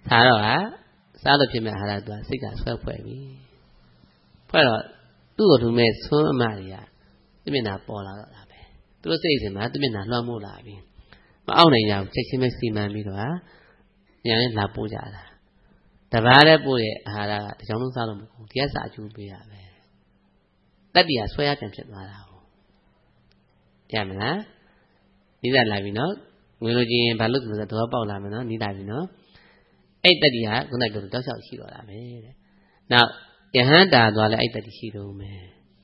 စားတော့ဟာစားလို့ဖြစ်မဲ့အာဟာရသူကစိတ်ကဆွဲဖွဲ့ပြီဖွဲ့တော့သူ့ကိုသူမဲ့ဆွမ်းအမတွေကသူမျက်နှာပေါ်လာတော့တာပဲသူတို့စိတ်အစဉ်မှာသူမျက်နှာလွှမ်းမိုးလာပြီမအောင်နိုင်ကြဘူးချက်ချင်းပဲစီမံပြီးတော့ဟာညာနဲ့လာပို့ကြတာတဘာတဲ့ပို့ရဲ့အာဟာရကတကြောင်လုံးစားလို့မဟုတ်ဘူးဒီကစားအကျိုးပေးရပဲတက်တရားဆွဲရပြန်ဖြစ်သွားတာဟုတ်ရမလားနိဒလာပြီနော်ငွေလိုချင်းဘာလို့ဆိုတော့တော့ပေါက်လာမယ်နော်နိဒပြီနော်အဲ့တက်တရားခုနကတောက်လျှောက်ရှိတော့တာပဲတဲ့နောက်ယဟန်တာသွားလဲအဲ့တက်ရှိတော့မယ်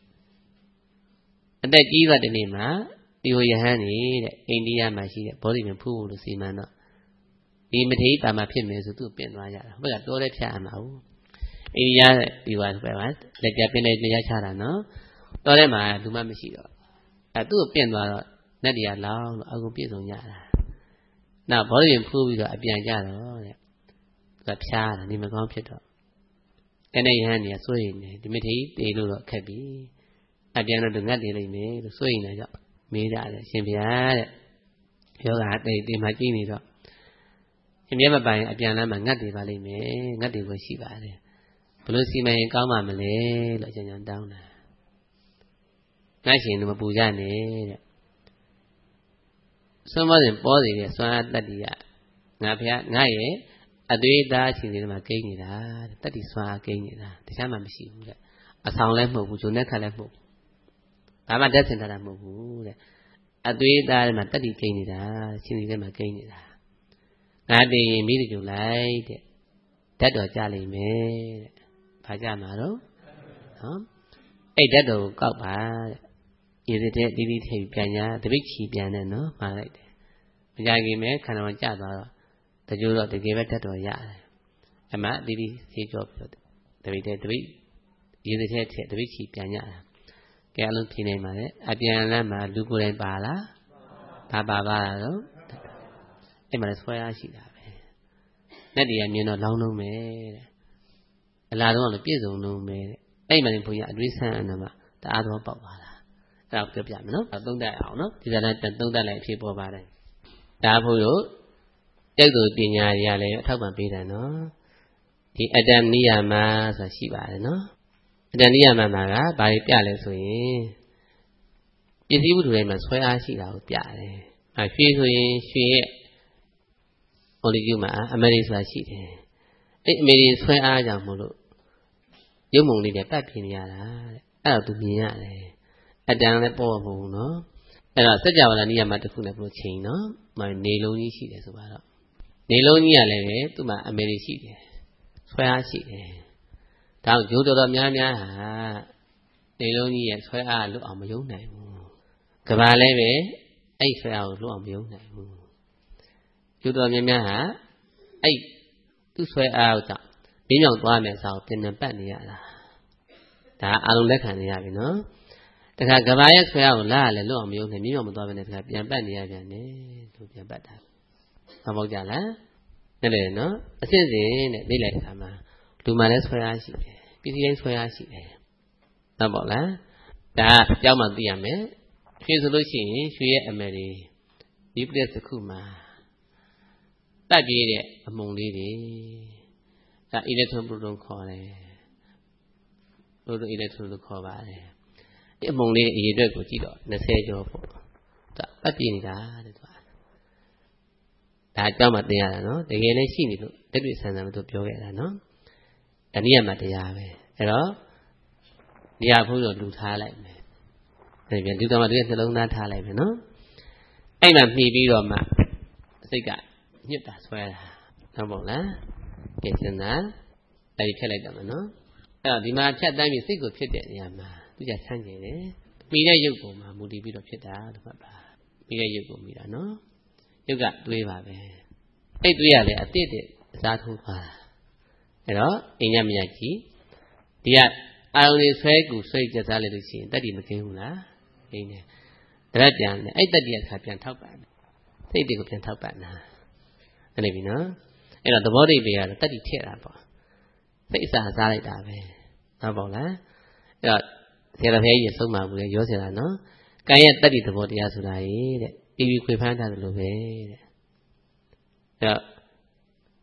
အသက်ကြီးသွားတဲ့နေ့မှာဒီဟိုယဟန်နေတဲ့အိန္ဒိယမှာရှိတဲ့ဘောဓိမဖူးဖို့လို့စီမံတော့ဒီမထေရတာမှာဖြစ်မယ်ဆိုသူ့ပြင်သွားကြတာဘက်ကတိုးတဲ့ဖြတ်အမှာဟုတ်အိန္ဒိယဒီပါပဲပါလက်ကြပင်နဲ့တရားချတာနော်တော်ထဲမှာလူမမရှိတော့အဲသူ့ကိုပြင်သွားတော့လက်တရားလောင်းလို့အကုန်ပြည့်စုံကြတာနောက်ဘောဓိရင်ဖူးပြီးတော့အပြန်ကြတော့တဲ့သူကဖြားတာနေမကောင်းဖြစ်တော့ကနေရဟန်းနေစိုးရင်နေဒီမထေရတေလို့တော့ခက်ပြီအပြန်တော့ငတ်နေလိမ့်မယ်လို့စိုးရင်လည်းကြောက်မေးကြတယ်ရှင်ဗျာတဲ့ယောဂတေတေမှာကြည့်နေတော့ရှင်ဗျာမပိုင်အပြန်လမ်းမှာငတ်နေပါလိမ့်မယ်ငတ်နေဖို့ရှိပါတယ်ဘလို့စီမံရင်ကောင်းမှာမလဲလို့အကျဉ်းချုပ်တောင်းတာငါရှင်တို့မပူကြနဲ့တဲ့ဆွမ်းမစဉ်ပေါ်စီတဲ့ဆွမ်းအတ္တိကငါဖျားငါရဲ့အသွေးသားရှင်တွေမှာကိန်းနေတာတဲ့တတ္တိဆွမ်းကိန်းနေတာတခြားမှမရှိဘူးတဲ့အဆောင်လည်းမဟုတ်ဘူးဂျုံနဲ့ခတ်လည်းမဟုတ်ဘူးဘာမှတက်ဆင်ထားတာမဟုတ်ဘူးတဲ့အသွေးသားမှာတတ္တိကိန်းနေတာရှင်တွေမှာကိန်းနေတာငါတည်ရင်မိတကြုံလိုက်တဲ့ဓာတ်တော်ကြလိမ့်မယ်တဲ့ဘာကြမှာတော့ဟမ်အဲ့ဓာတ်တော်ကိုကောက်ပါတဲ့ရည်တဲ့တီးတီးထိပ်ပြန်ညာတပိတ်ချီပြန်တယ်နော်မှားလိုက်တယ်မကြခင်မဲ့ခန္ဓာဝင်ကျသွားတော့တကြိုးတော့တကယ်ပဲဓာတ်တော်ရတယ်အမှတီးတီးသေးကြောပြီးတော့တပိတ်တဲ့တပိတ်ရည်တဲ့ထဲတပိတ်ချီပြန်ညာကဲအလုံးဖြေနေပါလေအပြန်လမ်းမှာလူကိုယ်တိုင်ပါလားဘာပါပါလားတော့အဲ့မှာဆွဲရရှိတာပဲနဲ့တည်းကမြင်တော့လောင်းလုံးပဲတဲ့အလားတော့လည်းပြည့်စုံလုံးပဲတဲ့အဲ့မှာဘုရားအတွေးဆန်းအနမှာတအားတော့ပေါက်ပါလားအဲ့ဒါပြောပြမယ်နော်သုံးတတ်အောင်နော်ဒီကနေ့သုံးတတ်လိုက်အဖြစ်ပေါ်ပါတယ်ဒါဘုရားတိတ်သူပညာရလည်းအထောက်ပံ့ပေးတယ်နော်ဒီအတ္တနိယမဆိုတာရှိပါတယ်နော်အတ္တနိယမမှာကဘာတွေပြလဲဆိုရင်ပစ္စည်းဝတ္ထုတွေမှာဆွဲအားရှိတာကိုပြတယ်အဲရွှေဆိုရင်ရွှေရဲ့ဟိုဒီကျမှာအမေရိဆိုတာရှိတယ်အဲ့အမေရိဆွဲအားကြောင့်မို့လို့ရုပ်မုံလေးတွေပတ်ပြင်းနေရတာတဲ့အဲ့တော့သူမြင်ရတယ်အတန်လည်းပေါ်မဟုတ်ဘူးနော်အဲ့တော့စัจ java နိယမတစ်ခုနဲ့ဘလို့ချိန်နော်မနေလုံးကြီးရှိတယ်ဆိုပါတော့နေလုံးကြီးကလည်းပဲသူ့မှာအမေရိရှိတယ်ဆွဲအားရှိတယ်ဒါကြောင့်ဂျိုးတော်တော်များများဟာနေလုံးကြီးရဲ့ဆွဲအားလွတ်အောင်မယုံနိုင်ဘူးကဘာလည်းပဲအဲ့ဆွဲအားကိုလွတ်အောင်မယုံနိုင်ဘူးဂျိုးတော်များများဟာအဲ့သူ့ဆွဲအားကိုကြောင့်မင်းကြောင့်သွားမယ်ဆိုတော့ပြင်နေပတ်နေရတာဒါအလုံးလက်ခံနေရပြီနော်တခါကဘာရဲ့ဆွဲအောင်လာရလဲလွတ်အောင်မယုံနဲ့မြင်းမြောင်မသွားဘဲနဲ့တခါပြန်ပတ်နေရပြန်တယ်သူပြန်ပတ်တာမဟုတ်ကြလားနဲ့လေနော်အစစ်စင်တဲ့နေလိုက်တဲ့အခါမှာလူမှလည်းဆွဲအားရှိတယ်ပစ္စည်းတိုင်းဆွဲအားရှိတယ်ဟုတ်ပါလားဒါကြောက်မှသိရမယ်ရွှေဆိုလို့ရှိရင်ရွှေရဲ့အမယ်တွေဒီပလက်တစ်ခုမှာတတ်ပြည့်တဲ့အမုံလေးတွေဒါအီလက်ထရွန်ပရိုတွန်ခေါ်တယ်ပရိုတွန်အီလက်ထရွန်လို့ခေါ်ပါတယ်ဒီအမုံလေးအရေးအတွက်ကိုကြည့်တော့၂၀ကျော်ပေါ့ဒါပတ်ပြည့်နေတာတဲ့သူကဒါအကြောင်းမှသင်ရတာနော်တကယ်လည်းရှိနေလို့တက်တွေ့ဆန်းဆန်းလို့ပြောခဲ့တာနော်တနည်းမှတရားပဲအဲ့တော့ဒီဟာဘုန်းတော်လူထားလိုက်မယ်ဒါပြန်လူတော်မှတကယ်နှလုံးသားထားလိုက်မယ်နော်အဲ့မှာမှီပြီးတော့မှစိတ်ကညစ်တာဆွဲတာဟုတ်ပါ့လားကဲစဉ်းစားအဲ့ဒီဖြတ်လိုက်တော့မယ်နော်အဲ့တော့ဒီမှာဖြတ်တိုင်းပြီးစိတ်ကိုဖြစ်တဲ့နေရာမှာသူကဆန်းကျင်တယ်မိတဲ့ရုပ်ပုံမှာမူတည်ပြီးတော့ဖြစ်တာလို့မှတ်ပါမိတဲ့ရုပ်ကိုမိတာနော်ရုပ်ကတွေးပါပဲအဲ့တွေးရလေအတိတ်အစားထိုးပါအဲ့တော့အိမ်ညမရကြီးဒီကအာရုံတွေဆွဲကူဆွဲကြစားလိုက်လို့ရှိရင်တတ္တိမကင်းဘူးလားကင်းတယ်ဒါရပြန်တယ်အဲ့တတ္တိကခါပြန်ထောက်ပံ့စိတ်တွေကိုပြန်ထောက်ပံ့တာအဲ့ဒီပြီနော်အဲ့တော့သဘောတည်းပဲကတော့တတ္တိထည့်တာပေါ့စိတ်အစားစားလိုက်တာပဲဟုတ်ပါလားအဲ့တော့ဆရာတော်ဘုရားကြီးဆုံးမဘူးလေရောစရာနော်ကံရဲ့တတ္တိသဘောတရားဆိုတာရေးတဲ့ပြီးပြီးခွေဖမ်းထားတယ်လို့ပဲတဲ့အဲ့တော့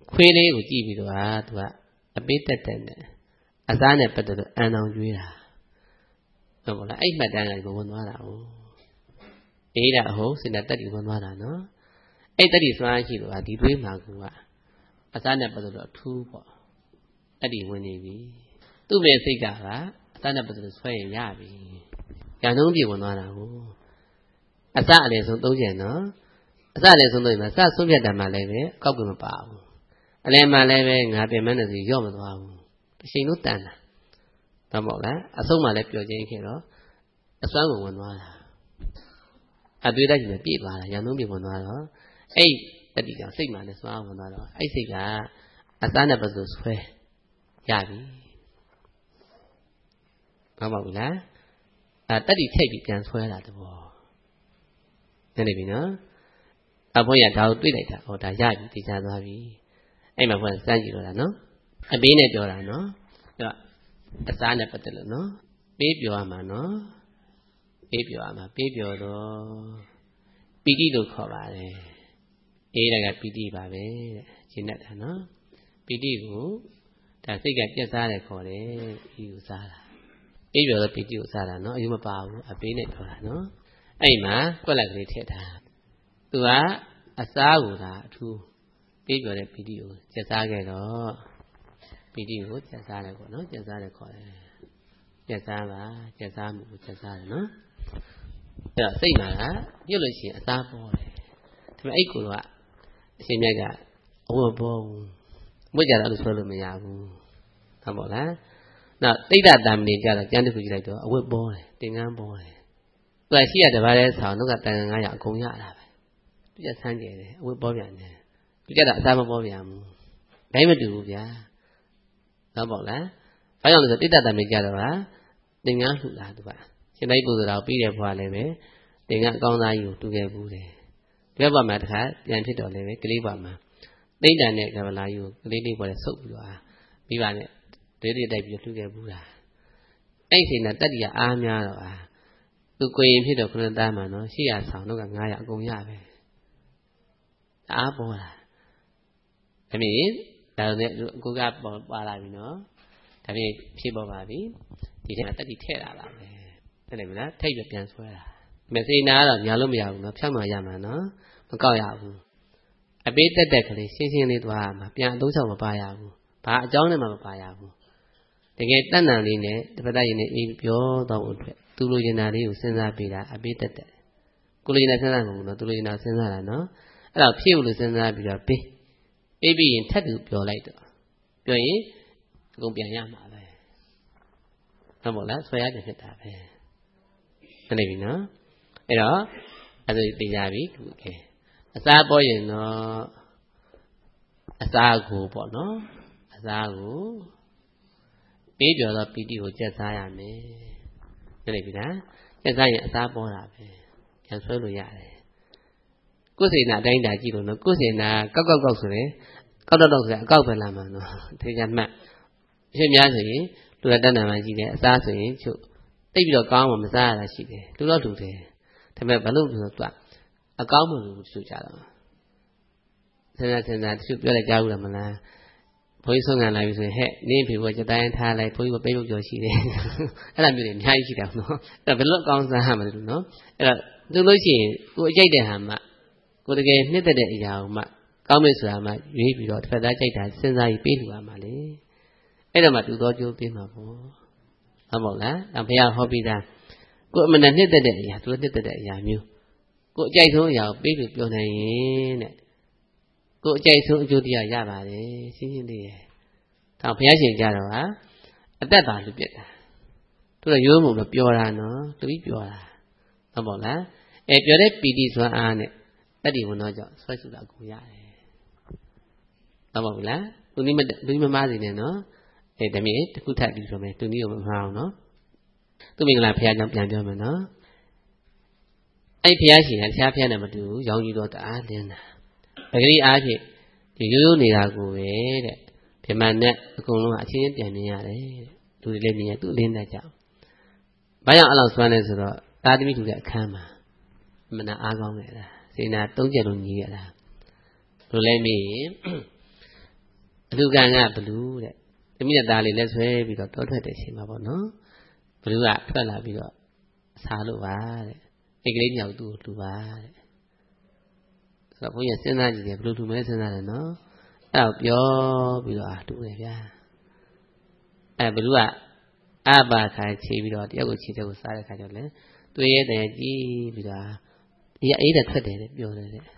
ခွေးလေးကိုကြည့်ပြီးတော့ဟာသူကအပေးတက်တက်နဲ့အစားနဲ့ပတ်သက်လို့အန်အောင်ကျွေးတာဟုတ်ပါလားအဲ့မှတ်တမ်းကကိုဝင်သွားတာ哦အေးတာဟုတ်စင်တဲ့တက်တီဝင်သွားတာနော်အဲ့တက်တီစွမ်းရှိလို့ဟာဒီသွေးမှာကအစားနဲ့ပတ်သက်လို့အထူးပေါ့တက်တီဝင်နေပြီသူ့ရဲ့စိတ်ကကအစားနဲ့ပတ်သက်လို့ဆွဲရင်ရပြီရန်ဆုံးပြေဝင်သွားတာကိုအစအလေဆုံးသုံးချက်နော်အစအလေဆုံးသုံးရင်မှာစဆုံးဖြတ်တယ်မှလည်းပဲအကောက်ကွယ်မပါဘူးအလဲမှလည်းပဲငါပြင်မနဲ့စီရော့မသွားဘူးတစ်ချိန်လုံးတန်တာတော့မဟုတ်လားအဆုံးမှလည်းပျော်ခြင်းခဲ့တော့အစွမ်းကိုဝင်သွားတာအသွေးတိုက်ကြီးနဲ့ပြည့်သွားတာရန်ဆုံးပြေဝင်သွားတော့အဲ့တတိကစိတ်မှလည်းစွမ်းဝင်သွားတော့အဲ့စိတ်ကအစနဲ့ပတ်သက်ဆွဲရပြီမဟုတ်ဘူးလားအဲတတိထိတ်ပြီးပြန်ဆွဲလာတဲ့ဘောနေနေပြီနော်အဘွားရဒါကိုတွေးလိုက်တာဟောဒါရပြီသိချသွားပြီအဲ့မှာဘွားစမ်းကြည့်တော့တာနော်အပေးနဲ့ပြောတာနော်အဲ့အစားနဲ့ပတ်သက်လို့နော်ပေးပြောရမှာနော်ပေးပြောရမှာပေးပြောတော့ပီတိလို့ခေါ်ပါတယ်အေးဒါကပီတိပါပဲတဲ့ရှင်းတတ်တာနော်ပီတိကိုဒါစိတ်ကပြတ်စားတယ်ခေါ်တယ်ဒီကိုစားတာပေးပြောတော့ပီတိကိုစားတာနော်အယူမပါဘူးအပေးနဲ့ပြောတာနော်အဲ့မှာကွက်လက်ကလေးထည့်ထားသူကအစားကိုဒါအထူးပေးပြောတဲ့ပီတိကိုကျက်စားခဲ့တော့ပီတိကိုကျက်စားတယ်ပေါ့နော်ကျက်စားတယ်ခေါ်တယ်ကျက်စားပါကျက်စားမှုကိုကျက်စားတယ်နော်အဲ့တော့စိတ်မှာကပြုတ်လို့ရှိရင်အစားပေါ်တယ်ဒါပေမဲ့အဲ့ကိုကအရှင်မြတ်ကအဝတ်ပေါ်ဘူးမွေ့ကြတော့လို့ဆိုလို့မရဘူးဟုတ်ပါလားနောက်တိဋ္ဌတံမဏိကြတော့ကျမ်းတစ်ခုကြည့်လိုက်တော့အဝတ်ပေါ်တယ်သင်္ကန်းပေါ်တယ်သူကရှိရတပါးလဲဆောင်းတော့ကတန်ငါးရအကုန်ရတာပဲသူကဆန်းကျယ်တယ်အဝတ်ပေါ်ပြန်တယ်သူကြတော့အစားမပေါ်ပြန်ဘူးဘိုင်းမတူဘူးဗျာဟုတ်ပါလားဘာကြောင့်လဲဆိုတိဋ္ဌတံမဏိကြတော့ကသင်္ကန်းလှူလာသူကရှင်လိုက်ပူဇော်တော်ပြီးတဲ့ဘွားလည်းပဲသင်္ကန်းအကောင်းသားကြီးကိုတူခဲ့ဘူးတယ်ဒီဘက်မှာတခါပြန်ဖြစ်တော့လည်းပဲကလေးဘွားမှာသိမ့်တန်တဲ့ကဗလာကြီးကိုကလေးလေးပေါ်လဲဆုပ်ပြီးတော့မိဘနဲ့ဒေဒီတိုက်ပြီးလှူခဲ့ဘူးတာအဲ့ဒီနဲ့တတ္တိယအားများတော့ဟာသူကိုရင်ဖြစ်တော့ခုနသားမှာနော်ရှေ့ရဆောင်တော့ကငါးရအကုန်ရပဲအားပေါ်လာဒါမြင်ဒါနဲ့ကိုကပေါ်ပါလာပြီနော်ဒါဖြင့်ဖြစ်ပေါ်ပါပြီဒီထဲမှာတတ္တိထည့်လာတာပဲတဲ့လေမလားထိတ်ပြပြန်ဆွဲတာမစေနာတော့ညာလို့မရဘူးနော်ဖြောင်းမှရမှာနော်မကောက်ရဘူးအပေးတက်တက်ကလေးရှင်းရှင်းလေးသွားမှာပြန်အသုံးချောက်မပါရဘူးဘာအကြောင်းနဲ့မှမပါရဘူးတကယ်တဏ္ဍာလေးနဲ့တပတ်တရင်နဲ့အေးပြောတော့အတွက်သူလိုချင်တာလေးကိုစဉ်းစားပေးတာအပေးတက်တက်ကိုလိုချင်တာစဉ်းစားမှာမဟုတ်နော်သူလိုချင်တာစဉ်းစားတာနော်အဲ့တော့ဖြည့်လို့စဉ်းစားပြီးတော့ပေးပေးပြီးရင်ထပ်သူပြောလိုက်တော့ပြောရင်အကုန်ပြန်ရမှာပဲဟုတ်မို့လားဆွဲရပြန်ဖြစ်တာပဲသိနေပြီနော်အဲ့တော့အဲ့ဒါသိကြပြီသူကဲအစားပေါ်ရင်တော့အစားကိုပေါ့နော်အစားကိုပေးပြောတော့ပီတိကိုကျက်စားရမယ်သိနေပြီလားကျက်စားရင်အစားပေါ်တာပဲပြန်ဆွဲလို့ရတယ်ကိုယ်စေနာအတိုင်းတာကြည့်လို့နော်ကိုယ်စေနာကောက်ကောက်ကောက်ဆိုရင်ကောက်တော့တော့ဆိုရင်အကောက်ပဲလာမှာနော်သိကြမှတ်အဖြစ်များဆိုရင်လူရတဏ္ဍာမှရှိတယ်အစားဆိုရင်ချုပ်တိတ်ပြီးတော့ကောင်းမှမစားရတာရှိတယ်လူတော့လူတယ်ဒါပေမဲ့ဘာလို့လဲဆိုတော့အကောင်းမလို့သူကြတော့စဉ်းစားစဉ်းစားသူပြောလိုက်ကြဘူးလားမလားဘုန်းကြီးဆုံးခံလာပြီဆိုရင်ဟဲ့နင်းဖေကစတိုင်းထားလိုက်ဘုန်းကြီးကပိတ်လို့ကြော်ရှိတယ်အဲ့လိုမျိုးတွေအများကြီးရှိတယ်နော်အဲ့ဘယ်လိုအကောင်းစားရမလဲလို့နော်အဲ့တော့သူလို့ရှိရင်ကိုအကြိုက်တဲ့ဟာမှကိုတကယ်နှစ်သက်တဲ့အရာကိုမှကောင်းမယ်ဆိုတာမှရွေးပြီးတော့တစ်ဖက်သားကြိုက်တာစဉ်းစားပြီးပေးလူရမှာလေအဲ့တော့မှသူတော်ကြိုးပေးမှာပေါ့ဟုတ်မဟုတ်လားအဖေကဟောပြီးသားကိုအမှန်နဲ့နှစ်သက်တဲ့အရာသူနှစ်သက်တဲ့အရာမျိုးကိုအကြိုက်ဆုံးအရာကိုပေးလို့ပြောနိုင်ရင်တဲ့ကိုအကြိုက်ဆုံးအကျိုးတရားရပါတယ်ရှင်းရှင်းလေးရယ်ဒါဘုရားရှင်ကြတော့ဟာအသက်ပါလူပြက်တာသူကရိုးမှုတော့ပြောတာနော်သူပြီးပြောတာဟုတ်ပါလားအဲပြောတဲ့ပီတိစွမ်းအားနဲ့တတ္တိဝန်တော့ကြောင့်ဆွဲစုတာကိုရတယ်ဟုတ်ပါဘူးလားသူနိမသူမမားစီနဲ့နော်အဲဒါမြင်တစ်ခုထပ်ပြီးပြောမယ်သူနည်းကိုမမှားအောင်နော်သူမင်္ဂလာဘုရားကြောင့်ပြန်ပြောမယ်နော်အဲ့ဘုရားရှင်ကဆရာဘုရားနဲ့မတူဘူးရောင်ကြီးတော့တအားလင်းတာပဂရိအားဖြင့်ဒီရိုးရိုးနေတာကိုပဲတဲ့ဗြဟ္မာနဲ့အကုန်လုံးကအချင်းချင်းပြန်မြင်ရတယ်တဲ့လူတွေလည်းမြင်ရသူ့လင်းတတ်ကြအောင်ဘာကြောင့်အဲ့လိုစွမ်းလဲဆိုတော့သာသမီလူတဲ့အခန်းမှာမနာအားကောင်းနေတာစေနာသုံးချက်လုံးညီးရတာလူလည်းမြင်ရင်အလူကံကဘလူးတဲ့သမီးနဲ့သားလေးလက်ဆွဲပြီးတော့တောထွက်တဲ့အချိန်မှာပေါ့နော်ဘလူးကထွက်လာပြီးတော့စားလို့ပါတဲ့အဲ့ကလေးမြောက်သူ့ကိုလူပါတဲ့ဆိုတော့ဘုန်းကြီးစဉ်းစားကြည့်တယ်ဘလူးလူမဲစဉ်းစားတယ်နော်အဲ့တော့ပြောပြီးတော့တူတယ်ဗျာအဲ့ဘလူးကအပါခါချေပြီးတော့တယောက်ကိုချေတဲ့ကိုစားတဲ့ခါကျတော့လေသူရဲ့တည်းကြည့်ပြီးတော့ဒီအေးတဲ့ထွက်တယ်တဲ့ပြောတယ်တဲ့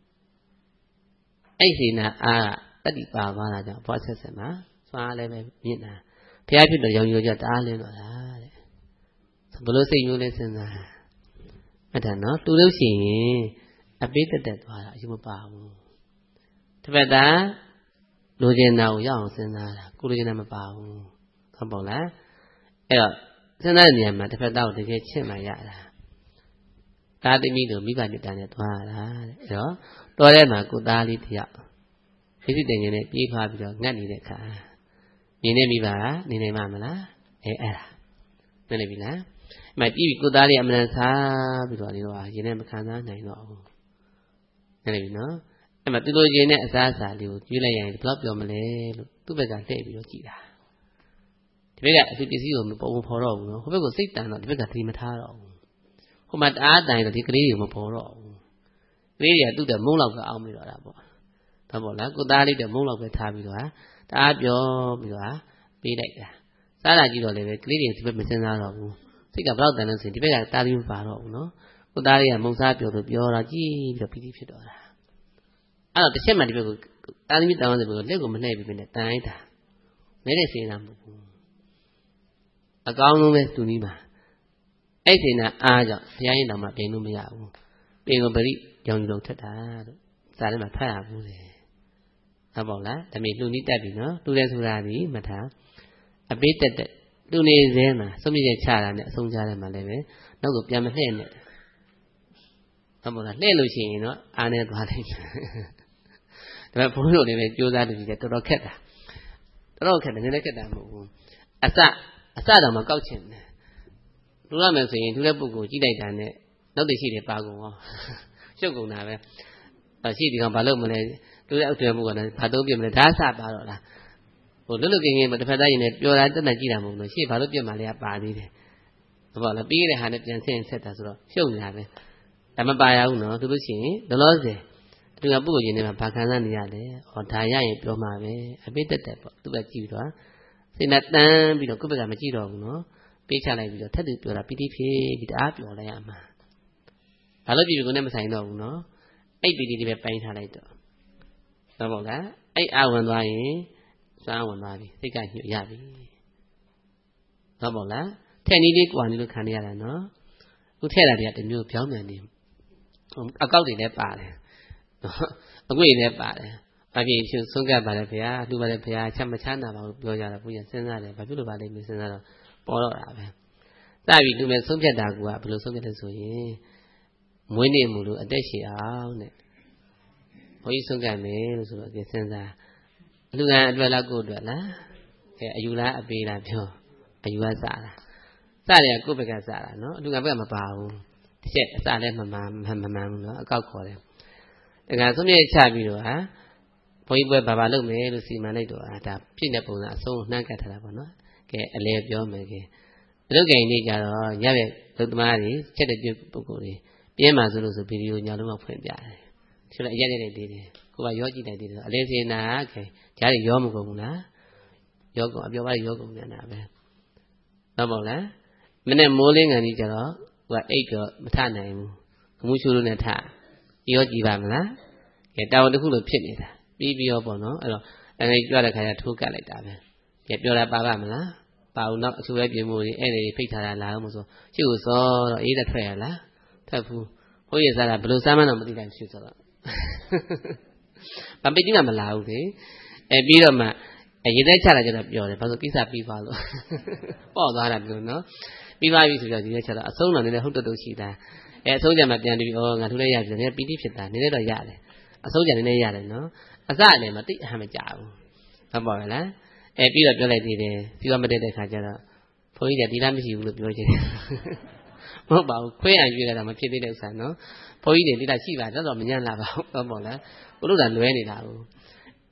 အဲ့ဒီနာအားတတိပါသွားတာကြောင့်ဘောဆက်ဆက်မှာစွာလည်းပဲမြင့်တာဘုရားဖြစ်တော့ရောင်ရောကြတအားလင်းတော့တာတဲ့ဘလို့စိတ်မျိုးလေးစဉ်းစားအဲ့ဒါနော်တူလို့ရှိရင်အပိတက်တက်သွားတာအယူမပါဘူးတစ်ဖက်သားလိုချင်တာကိုရအောင်စဉ်းစားတာကိုလိုချင်တာမပါဘူးဟုတ်ပေါ့လားအဲ့တော့စဉ်းစားတဲ့နေရာမှာတစ်ဖက်သားကိုတကယ်ချစ်မှရတာသာသမီတို့မိဘမြတ်တာနဲ့သွားတာတဲ့အဲ့တော့တော်ထဲမှာကိုသားလေးတယောက်ဒီစိတ်တင်ငယ်နဲ့ပြေးဖားပြီးတော့ငတ်နေတဲ့ခါမြင်နေမိပါလားနေနေမှာမလားအဲအဲ့ဒါနားလည်ပြီလားအမှကြည့်ပြီးကိုသားလေးအမှန်စားပြီးတော့ဒီတော့ရင်နဲ့မခံစားနိုင်တော့ဘူးနားလည်ပြီနော်အဲ့မှာသူလိုချင်တဲ့အစားအစာလေးကိုကျွေးလိုက်ရင်ဘယ်တော့ပြောမလဲလို့သူ့ဘက်ကလှည့်ပြီးတော့ကြည်တာဒီဘက်ကအစီပစ္စည်းကိုမပေါ်ပေါ်တော့ဘူးနော်ဟိုဘက်ကိုစိတ်တန်တော့ဒီဘက်ကသတိမထားတော့ဘူးဟိုမှာတအားတန်တော့ဒီကလေးတွေမပေါ်တော့ဘူးကလေးတွေကသူ့တဲ့မုန်းလောက်ပဲအောင်းပြီးတော့တာပေါ့ဒါပေါ့လားကိုသားလေးတဲ့မုန်းလောက်ပဲထားပြီးတော့တအားပြောပြီးတော့ပေးလိုက်တာစားတာကြည့်တော့လည်းပဲကလေးတွေဒီဘက်မစင်စားတော့ဘူးစိတ်ကဘလောက်တန်လို့ဆိုရင်ဒီဘက်ကတားပြီးမပါတော့ဘူးနော်ကိုသားလေးကမုံစားပြောလို့ပြောတော့ကြည့်ပြီးတော့ပီတိဖြစ်တော့တာအဲ့တော့တစ်ချက်မှဒီဘက်ကိုတားသမီးတောင်းတဲ့ဘက်ကိုလက်ကိုမလှည့်ပြီးနဲ့တန်လိုက်တာမဲတဲ့စေနာမဟုတ်ဘူးအကောင်းဆုံးပဲသူနီးမှာအဲ့စေနာအားကြောင့်ဘုရားရင်တော်မှာပြင်လို့မရဘူးပြင်ကိုပရိရောင်ကြီးလုံးထက်တာလို့စာထဲမှာဖတ်ရဘူးလေဟုတ်ပါလားဒါမျိုးလူနီးတက်ပြီနော်လူတဲ့ဆိုတာဒီမထားအပိတက်တက်လူနေစဲမှာစုံမြင့်ချတာနဲ့အဆုံးချတယ်မှာလည်းပဲနောက်ကပြန်မလှည့်နဲ့ဟုတ်ပါလားလှည့်လို့ရှိရင်တော့အားနေသွားလိမ့်မယ်ဒါပေမဲ့ဘုန်းကြီးတို့လည်းပဲကြိုးစားလို့ရှိတယ်တော်တော်ခက်တာတော်တော်ခက်တယ်နည်းနည်းခက်တာမဟုတ်ဘူးအစအစတော့မကောက်ချင်တယ်လူရမယ်ဆိုရင်လူတဲ့ပုဂ္ဂိုလ်ကြည့်လိုက်တာနဲ့နောက်တည်ရှိတယ်ပါကုန်ရောရှုပ်ကုန်တာပဲရှိဒီကောင်ဘာလို့မလဲလူတဲ့အုပ်တွေမှုကလည်းဘာသုံးပြမလဲဒါအစပါတော့လားဟိုလွတ်လွတ်ကင်းကင်းတစ်ဖက်သားရင်လည်းပျော်တာတက်တက်ကြည့်တာမဟုတ်လို့ရှေ့ဘာလို့ပြတ်မှလဲပါသေးတယ်ဟုတ်ပါလားပြီးတဲ့ဟာနဲ့ပြန်ဆင်းဆက်တာဆိုတော့ရှုပ်နေတာပဲဒါမပါရဘူးနော်သူလို့ရှိရင်လောလောဆယ်အတူကပုဂ္ဂိုလ်ချင်းတွေမှာဘာခံစားနေရလဲဟောဒါရရင်ပြောမှာပဲအပိတက်တက်ပေါ့သူကကြည့်ပြီးတော့စိတ်နဲ့တန်းပြီးတော့ကိုယ့်ဘက်ကမကြည့်တော့ဘူးနော်ပေးချလိုက်ပြီးတော့ထက်သူပြောတာပီတိဖြစ်ပြီးတအားပြောလိုက်ရမှာဘာလို့ပြည်ကိုနဲ့မဆိုင်တော့ဘူးနော်အဲ့ပီတိတွေပဲပိုင်းထားလိုက်တော့ဟုတ်ပါလားအဲ့အာဝင်သွားရင်စားဝင်သွားပြီစိတ်ကညှို့ရပြီဟုတ်ပါလားထဲ့နီးလေးကွာနေလို့ခံရတာနော်ခုထဲ့တာတွေကတမျိုးပြောင်းပြန်နေအကောက်တွေလည်းပါတယ်အကွေတွေလည်းပါတယ်ဘာဖြစ်ရှင်ဆုံးကပ်ပါလဲဗျာလူပါလေဗျာချက်မချမ်းသာပါဘူးပြောကြတာဘုရားစဉ်းစားတယ်ဘာဖြစ်လို့ပါလဲမစဉ်းစားတော့ပေါ်တော့တာပဲစပြီလူမဲ့ဆုံးဖြတ်တာကဘယ်လိုဆုံးဖြတ်လဲဆိုရင်မွေးနေ့မူလို့အသက်ရှည်အောင်တဲ့ဘုန်းကြီးဆုံးကပ်မယ်လို့ဆိုတော့ဒီစဉ်းစားလူကအတွက်လားကိုယ်အတွက်လားအဲအယူလားအပေးလားပြောအယူကစတာစတယ်ကကိုယ့်ဘက်ကစတာနော်လူကဘက်ကမပါဘူးတစ်ချက်အစလည်းမမှန်မမှန်ဘူးနော်အကောက်ခေါ်တယ်ဒါကဆုံးဖြတ်ချပြီးတော့ဟာဘုန်းကြီးပွဲဘာဘာလုပ်မယ်လို့စီမံလိုက်တော့ဟာဒါဖြစ်တဲ့ပုံစံအဆုံးနှမ်းကတ်ထားတာပေါ့နော်ကဲအလဲပြောမယ်ကဲအလုပ်ကိန်းနေကြတော့ရတဲ့လူသမားတွေချက်တဲ့ပုဂ္ဂိုလ်တွေပြင်းမှဆိုလို့ဆိုဗီဒီယိုညာလုံးမှဖွင့်ပြတယ်ဆိုတော့အရက်နဲ့တည်တယ်ကိုကရောကြည့်တယ်တည်တယ်အလဲစေနာကဲကြားရရောမကုန်ဘူးလားရောကုန်အပြောပါရောကုန်နေတာပဲဟုတ်ပါလားမနေ့မိုးလင်းကန်ကြီးကျတော့ဟိုကအိတ်တော့မထနိုင်ဘူးခမှုရှုလို့နဲ့ထရောကြည့်ပါမလားကဲတာဝန်တစ်ခုလို့ဖြစ်နေတာပြီးပြီးရောပေါ့နော်အဲ့တော့အနေကြွတဲ့ခါကျထိုးကတ်လိုက်တာပဲကဲပြောတာပါပါမလားပါအောင်တော့အချိုးပဲပြင်မှုတွေအဲ့ဒီဖိတ်ထားတာလာလို့မဆိုရှုပ်စောတော့အေးတဲ့ထွက်ရလားထွက်ဘူးဟိုရစားတာဘယ်လိုစားမှန်းတော့မသိနိုင်ရှုပ်စောတော့ဗပိတိကမလာဘူးလေအဲပြီးတော့မှရေသက်ချလာကြတော့ပြောတယ်ဘာလို့ကိစ္စပြီးသွားလို့ပေါ့သွားတာပြောနော်ပြီးသွားပြီဆိုတော့ရေသက်ချတော့အဆုံးတော်နေတဲ့ဟုတ်တုတ်ရှိတာအဲအဆုံးကြမှာပြန်ပြီးဩငါထိုးလိုက်ရပြီနည်းပီတိဖြစ်တာနည်းတော့ရတယ်အဆုံးကြနည်းနည်းရတယ်နော်အစလည်းမသိအဟမကြဘူးဟုတ်ပါရဲ့လားအဲပြီးတော့ပြောလိုက်သေးတယ်ပြီးတော့မတည့်တဲ့ခါကျတော့ဘုန်းကြီးကဒီလားမရှိဘူးလို့ပြောချင်တယ်မဟုတ်ပါဘူးခွဲအံရွေးတာမဖြစ်သေးတဲ့ဥစ္စာနော်ဘုန်းကြီးတွေဒီလားရှိပါတော့တော့မညံ့လာပါဘူးဟုတ်ပါလားဘုလို့ကလွဲနေတာဘူး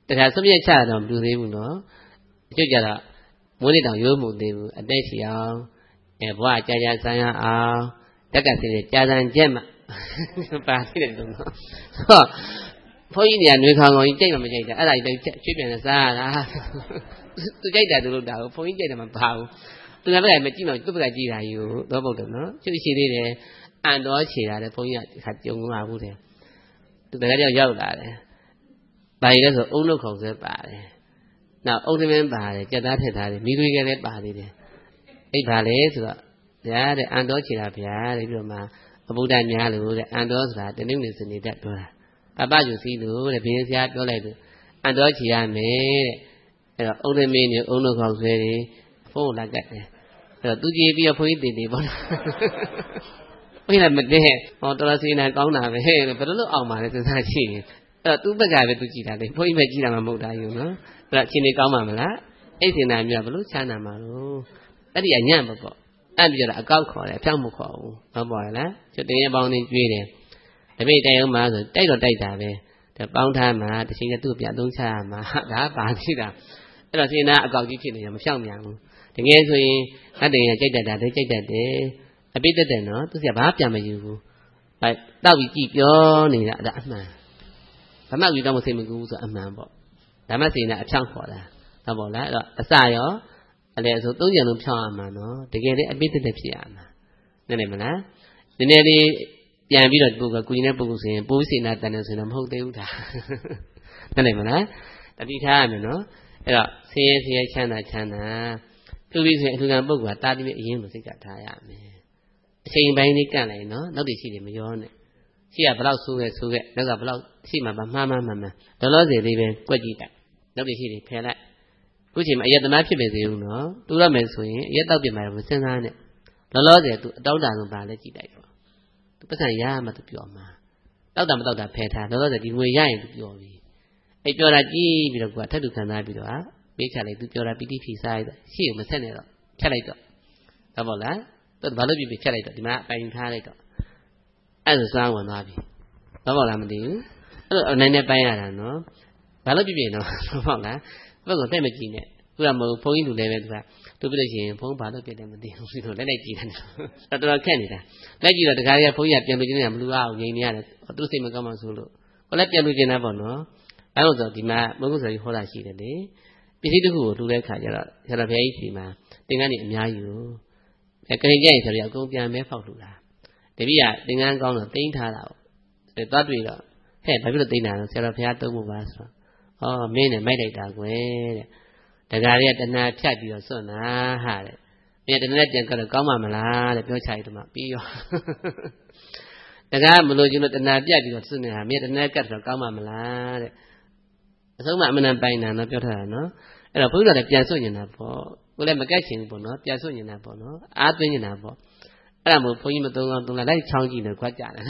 တခါဆုံးဖြတ်ချတော့မတူသေးဘူးနော်အကျိုးကြတော့မိုးနေတောင်ရိုးမှုသေးဘူးအသက်ရှိအောင်အဲဘဝကြာကြာဆန်းရအောင်တက်ကစီကြာဆန်းချက်မှပါသေးတယ်လို့နော်ဟောဘုန်းကြီးတွေကနှွေးခေါင်ခေါင်ကြီးကြိတ်မှမကြိတ်တာအဲ့ဒါကြီးချွေးပြန်နေစားရတာသူကြိုက်တယ်သူလို့တာကိုဘုန်းကြီးကြိတ်တယ်မပါဘူးသူကလည်းမကြည့်တော့သူ့ဘက်ကကြည့်တာယူတော့ပုတ်တယ်နော်ချွေးရှိသေးတယ်အန်တော်ခြေတာလေဘုန်းကြီးကခါကြုံလာဘူးတယ်သူတကယ်ကြောက်ရောက်လာတယ်ဘာကြီးလဲဆိုအုံနှုတ်ခုံဆွဲပါတယ်နောက်အုံသမင်းပါတယ်ကြက်သားထည့်ထားတယ်မိသွေးကလေးပါသေးတယ်အဲ့ဘာလဲဆိုတော့ဗျာတဲ့အန်တော်ခြေတာဗျာတဲ့ပြီးတော့မှအဗုဒ္ဓများလို့တဲ့အန်တော်ဆိုတာတနည်းနည်းစနေတတ်ပြောတာပပယူစီလို့တဲ့ဘင်းဆရာပြောလိုက်လို့အန်တော်ခြေရမယ်တဲ့အဲ့တော့အုံသမင်းနဲ့အုံနှုတ်ခုံဆွဲတယ်ဖုန်းလာကတ်တယ်အဲ့တော့သူကြည့်ပြီးတော့ဘုန်းကြီးတင်နေပေါ့နော်ဘုန်းကြီးလည်းမတည့်ဟောတော်တော်စီနေကောင်းတာပဲဟဲ့ဘယ်လိုလုပ်အောင်ပါလဲစဉ်းစားကြည့်ရင်အဲ့တော့သူ့ဘက်ကပဲသူကြည့်တာလေဘုန်းကြီးပဲကြည့်တာမှမဟုတ်တာယူနော်အဲ့တော့အချိန်လေးကောင်းပါမလားအဲ့စင်နာမျိုးကဘလို့ချမ်းသာမှာလို့အဲ့ဒီကညံ့မပေါ့အဲ့ပြီးတော့အကောက်ခေါ်တယ်အဖြောက်မခေါ်ဘူးဟုတ်ပါလားကျွတ်တင်းပေါင်းနေကျွေးတယ်တပိတ်တိုင်အောင်မှာဆိုတိုက်တော့တိုက်တာပဲဒါပေါင်းထားမှာတစ်ချိန်ကသူ့ပြအသုံးချရမှာဒါပါသိတာအဲ့တော့စင်နာအကောက်ကြီးဖြစ်နေရမဖြောက်မြန်ဘူးတကယ်ဆိုရင်အတ္တရင်ကြိုက်တတ်တာတည်းကြိုက်တတ်တယ်အပိတ်တက်တယ်နော်သူကဘာပြန်မယူဘူးအဲတောက်ပြီးကြည့်ပြောနေတာဒါအမှန်ဘာမှယူတော့မစိတ်မကူဘူးဆိုအမှန်ပေါ့ဒါမှစိတ်နဲ့အဖြောင့်ခေါ်တာဟုတ်ပါလားအဲ့တော့အစရောအလေဆိုသုံးကြံလုံးဖြောင်းရမှာနော်တကယ်လည်းအပိတ်တက်ဖြစ်ရမှာနည်းနည်းမလားနည်းနည်းလေးပြန်ပြီးတော့ပုဂ္ဂိုလ်ကုရင်တဲ့ပုဂ္ဂိုလ်ဆိုရင်ပိုးစိနာတန်တယ်ဆိုရင်တော့မဟုတ်သေးဘူးဒါနည်းနည်းမလားတတိထားရမယ်နော်အဲ့တော့ဆင်းရဲဆင်းရဲချမ်းသာချမ်းသာသူပြီးဆိုရင်အထူးကံပုဂ္ဂိုလ်ကတာတိမိအရင်လိုစိတ်ကထားရမယ်အချိန်ပိုင်းလေးကန့်လိုက်နော်နောက်တည်ရှိတယ်မရောနဲ့ရှိကဘလောက်ဆိုးခဲ့ဆိုးခဲ့နောက်ကဘလောက်ရှိမှပါမှားမှားမှန်မှန်လောလောဆယ်လေးပဲကွက်ကြည့်တယ်နောက်တည်ရှိတယ်ဖယ်လိုက်ခုချိန်မှာအယတနာဖြစ်ပေသေးဘူးနော်တူရမယ်ဆိုရင်အယက်တောက်ပြင်မှာမစဉ်းစားနဲ့လောလောဆယ်သူအတောက်တာဆုံးပါလဲကြည့်လိုက်တော့သူပတ်စံရမှသူပြောမှာတောက်တာမတောက်တာဖယ်ထားလောလောဆယ်ဒီငွေရရင်သူပြောပြီအဲ့ပြောတာကြည့်ပြီးတော့ကွာထပ်တူခံစားပြီးတော့ဟာပေးချလိုက်သူပြောတာပီတိဖြီစားလိုက်ရှေ့ကိုမဆက်နဲ့တော့ဖြတ်လိုက်တော့ဟုတ်ပါလားသူဘာလို့ပြပြဖြတ်လိုက်တော့ဒီမှာအပိုင်ထားလိုက်တော့အဲ့ဒါစွမ်းဝင်သွားပြီဟုတ်ပါလားမသိဘူးအဲ့တော့အနေနဲ့ပိုင်းရတာနော်ဘာလို့ပြပြနော်ဟုတ်ပါလားဘက်ကတဲ့မကြည့်နဲ့သူကမဟုတ်ဘုန်းကြီးလူလည်းပဲသူကသူပြလို့ရှိရင်ဘုန်းဘာလို့ပြတယ်မသိဘူးသူလည်းလိုက်ကြည့်တယ်တော်တော်ခက်နေတာလိုက်ကြည့်တော့တခါကြီးဘုန်းကြီးကပြန်လို့ချင်းနေမလူအောင်ငြိမ်နေရတယ်သူစိတ်မကောင်းမှဆိုလို့ဟောလည်းပြန်လို့ချင်းတာပေါ့နော်အဲ့လိုဆိုဒီမှာမဟုတ်ဆိုရင်ဟောတာရှိတယ်လေပစ္စည်းတစ်ခုကိုလူတဲ့ခါကျတော့ဆရာတော်ဘုရားကြီးစီမှာသင်္ကန်းကြီးအများကြီးကိုအဲကရင်ကြရင်ဆိုတော့အကုန်ပြန်မဲဖောက်လူတာတပည့်ကသင်္ကန်းကောင်းတော့တင်းထားတာပေါ့အဲသွားတွေ့တော့ဟဲ့ဘာဖြစ်လို့တင်းတာလဲဆရာတော်ဘုရားသုံးဖို့ပါဆိုတော့ဩမင်းနဲ့မိုက်လိုက်တာကွယ်တဲ့တခါလေးကတဏှာဖြတ်ပြီးတော့စွန့်တာဟာတဲ့မင်းတဏှာနဲ့ပြန်ကတော့ကောင်းမှာမလားတဲ့ပြောချလိုက်တော့မှပြီးရောတခါမလို့ကျလို့တဏှာပြတ်ပြီးတော့စွန့်နေတာမင်းတဏှာကတ်တော့ကောင်းမှာမလားတဲ့အဆုံးမအမှန်တန်ပိုင်တာနော်ပြောထားတာနော်အဲ့တော့ဘုရားလည်းပြန်စွန့်နေတာပေါ့ကိုလည်းမကတ်ချင်ဘူးပေါ့နော်ပြန်စွန့်နေတာပေါ့နော်အားသွင်းနေတာပေါ့အဲ့ဒါမို့ဘုန်းကြီးမသုံးအောင်သုံးလိုက်လိုက်ချောင်းကြည့်နေခွက်ကြတယ်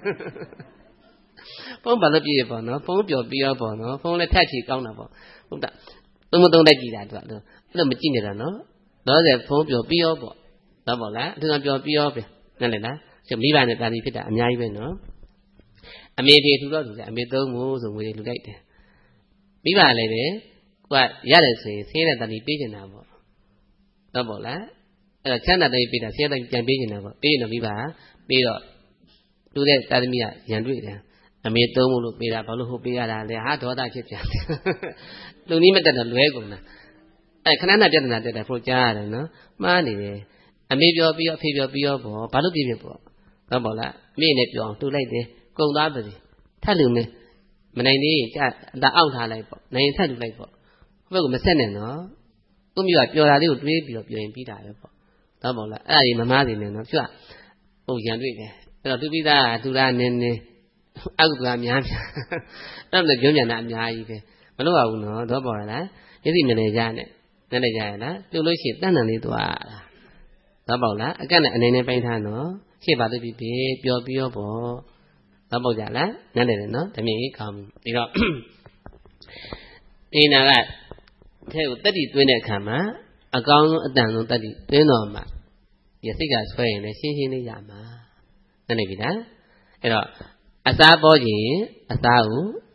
ဖုန်းဘာလို့ပြည့်ရပေါ့နော်ဖုန်းပျော်ပြီးရောပေါ့နော်ဖုန်းလည်းထက်ချီကောင်းတာပေါ့ဟုတ်တာသုံးမသုံးလိုက်ကြည့်တာသူကအဲ့လိုမကြည့်နေတာနော်တော့ဆိုဖုန်းပျော်ပြီးရောပေါ့တော့ပေါ့လားအထူးကပျော်ပြီးရောပဲနားလည်လားကျမိဘနဲ့တာလီဖြစ်တာအများကြီးပဲနော်အမေပြေထူတော့သူလည်းအမေသုံးဖို့ဆိုငွေတွေလူလိုက်တယ်မိဘလည်းပဲကိုကရတယ်ဆိုရင်ဆင်းရဲတဲ့တာလီပေးချင်တာပေါ့တော့ပေါ့လားအဲ့တော့ချမ်းသာတဲ့ပေးတာဆင်းရဲတဲ့ပြန်ပေးချင်တာပေါ့ပေးရင်တော့မိဘပေးတော့တူတဲ့တာသမီးကရန်တွေ့တယ်အမေသုံးဖို့လို့ပေးတာဘာလို့ဟုတ်ပေးရတာလဲဟာဒေါသဖြစ်ပြန်လူနည်းမတက်တော့လွဲကုန်တာအဲခဏနာပြဿနာတက်တယ်ဖို့ကြားရတယ်နော်မှားနေတယ်အမေပြောပြီးအဖေပြောပြီးရောပေါ့ဘာလို့ပြပြပေါ့ဟုတ်ပါလားအမေနဲ့ပြောအောင်တူလိုက်တယ်ကုံသားပါစီထပ်လူမင်းမနိုင်သေးကြအသာအောက်ထားလိုက်ပေါ့နိုင်ထပ်လူလိုက်ပေါ့ဘက်ကမဆက်နဲ့နော်သူ့မျိုးကပျော်တာလေးကိုတွေးပြီးတော့ပြောရင်ပြီးတာပဲပေါ့ဟုတ်ပါလားအဲ့ဒါကြီးမမားနေနဲ့နော်ကျွတ်ဟုတ်ရန်တွေ့တယ်အဲ့တော့သူပိသားကသူလားနင်းနေအကုသိုလ်အများများအဲ့ဒါကြောင့်ညံတာအများကြီးပဲမလုပ်ရဘူးနော်တော့ပေါ်လားယသိမနေကြနဲ့နဲ့နေကြရလားပြုတ်လို့ရှိရင်တန်တန်လေးသွားတာတော့ပေါ့လားအကန့်နဲ့အနေနဲ့ပိုင်းထားနော်ရှေ့ပါလို့ပြီးပြီပျော်ပြီးရောပေါ့တော့ပေါ့ကြလားနဲ့နေတယ်နော်ဓမြင်ကြီးကောင်းပြီးတော့ဒီနာကထဲကိုတက်တီသွင်းတဲ့အခါမှာအကောင်းဆုံးအတန်ဆုံးတက်တီသွင်းတော်မှာဒီစိတ်ကဆွဲရင်လည်းရှင်းရှင်းလေးရမှာနဲ့နေပြီလားအဲ့တော့အစားပေါ်ခြင်းအစားကို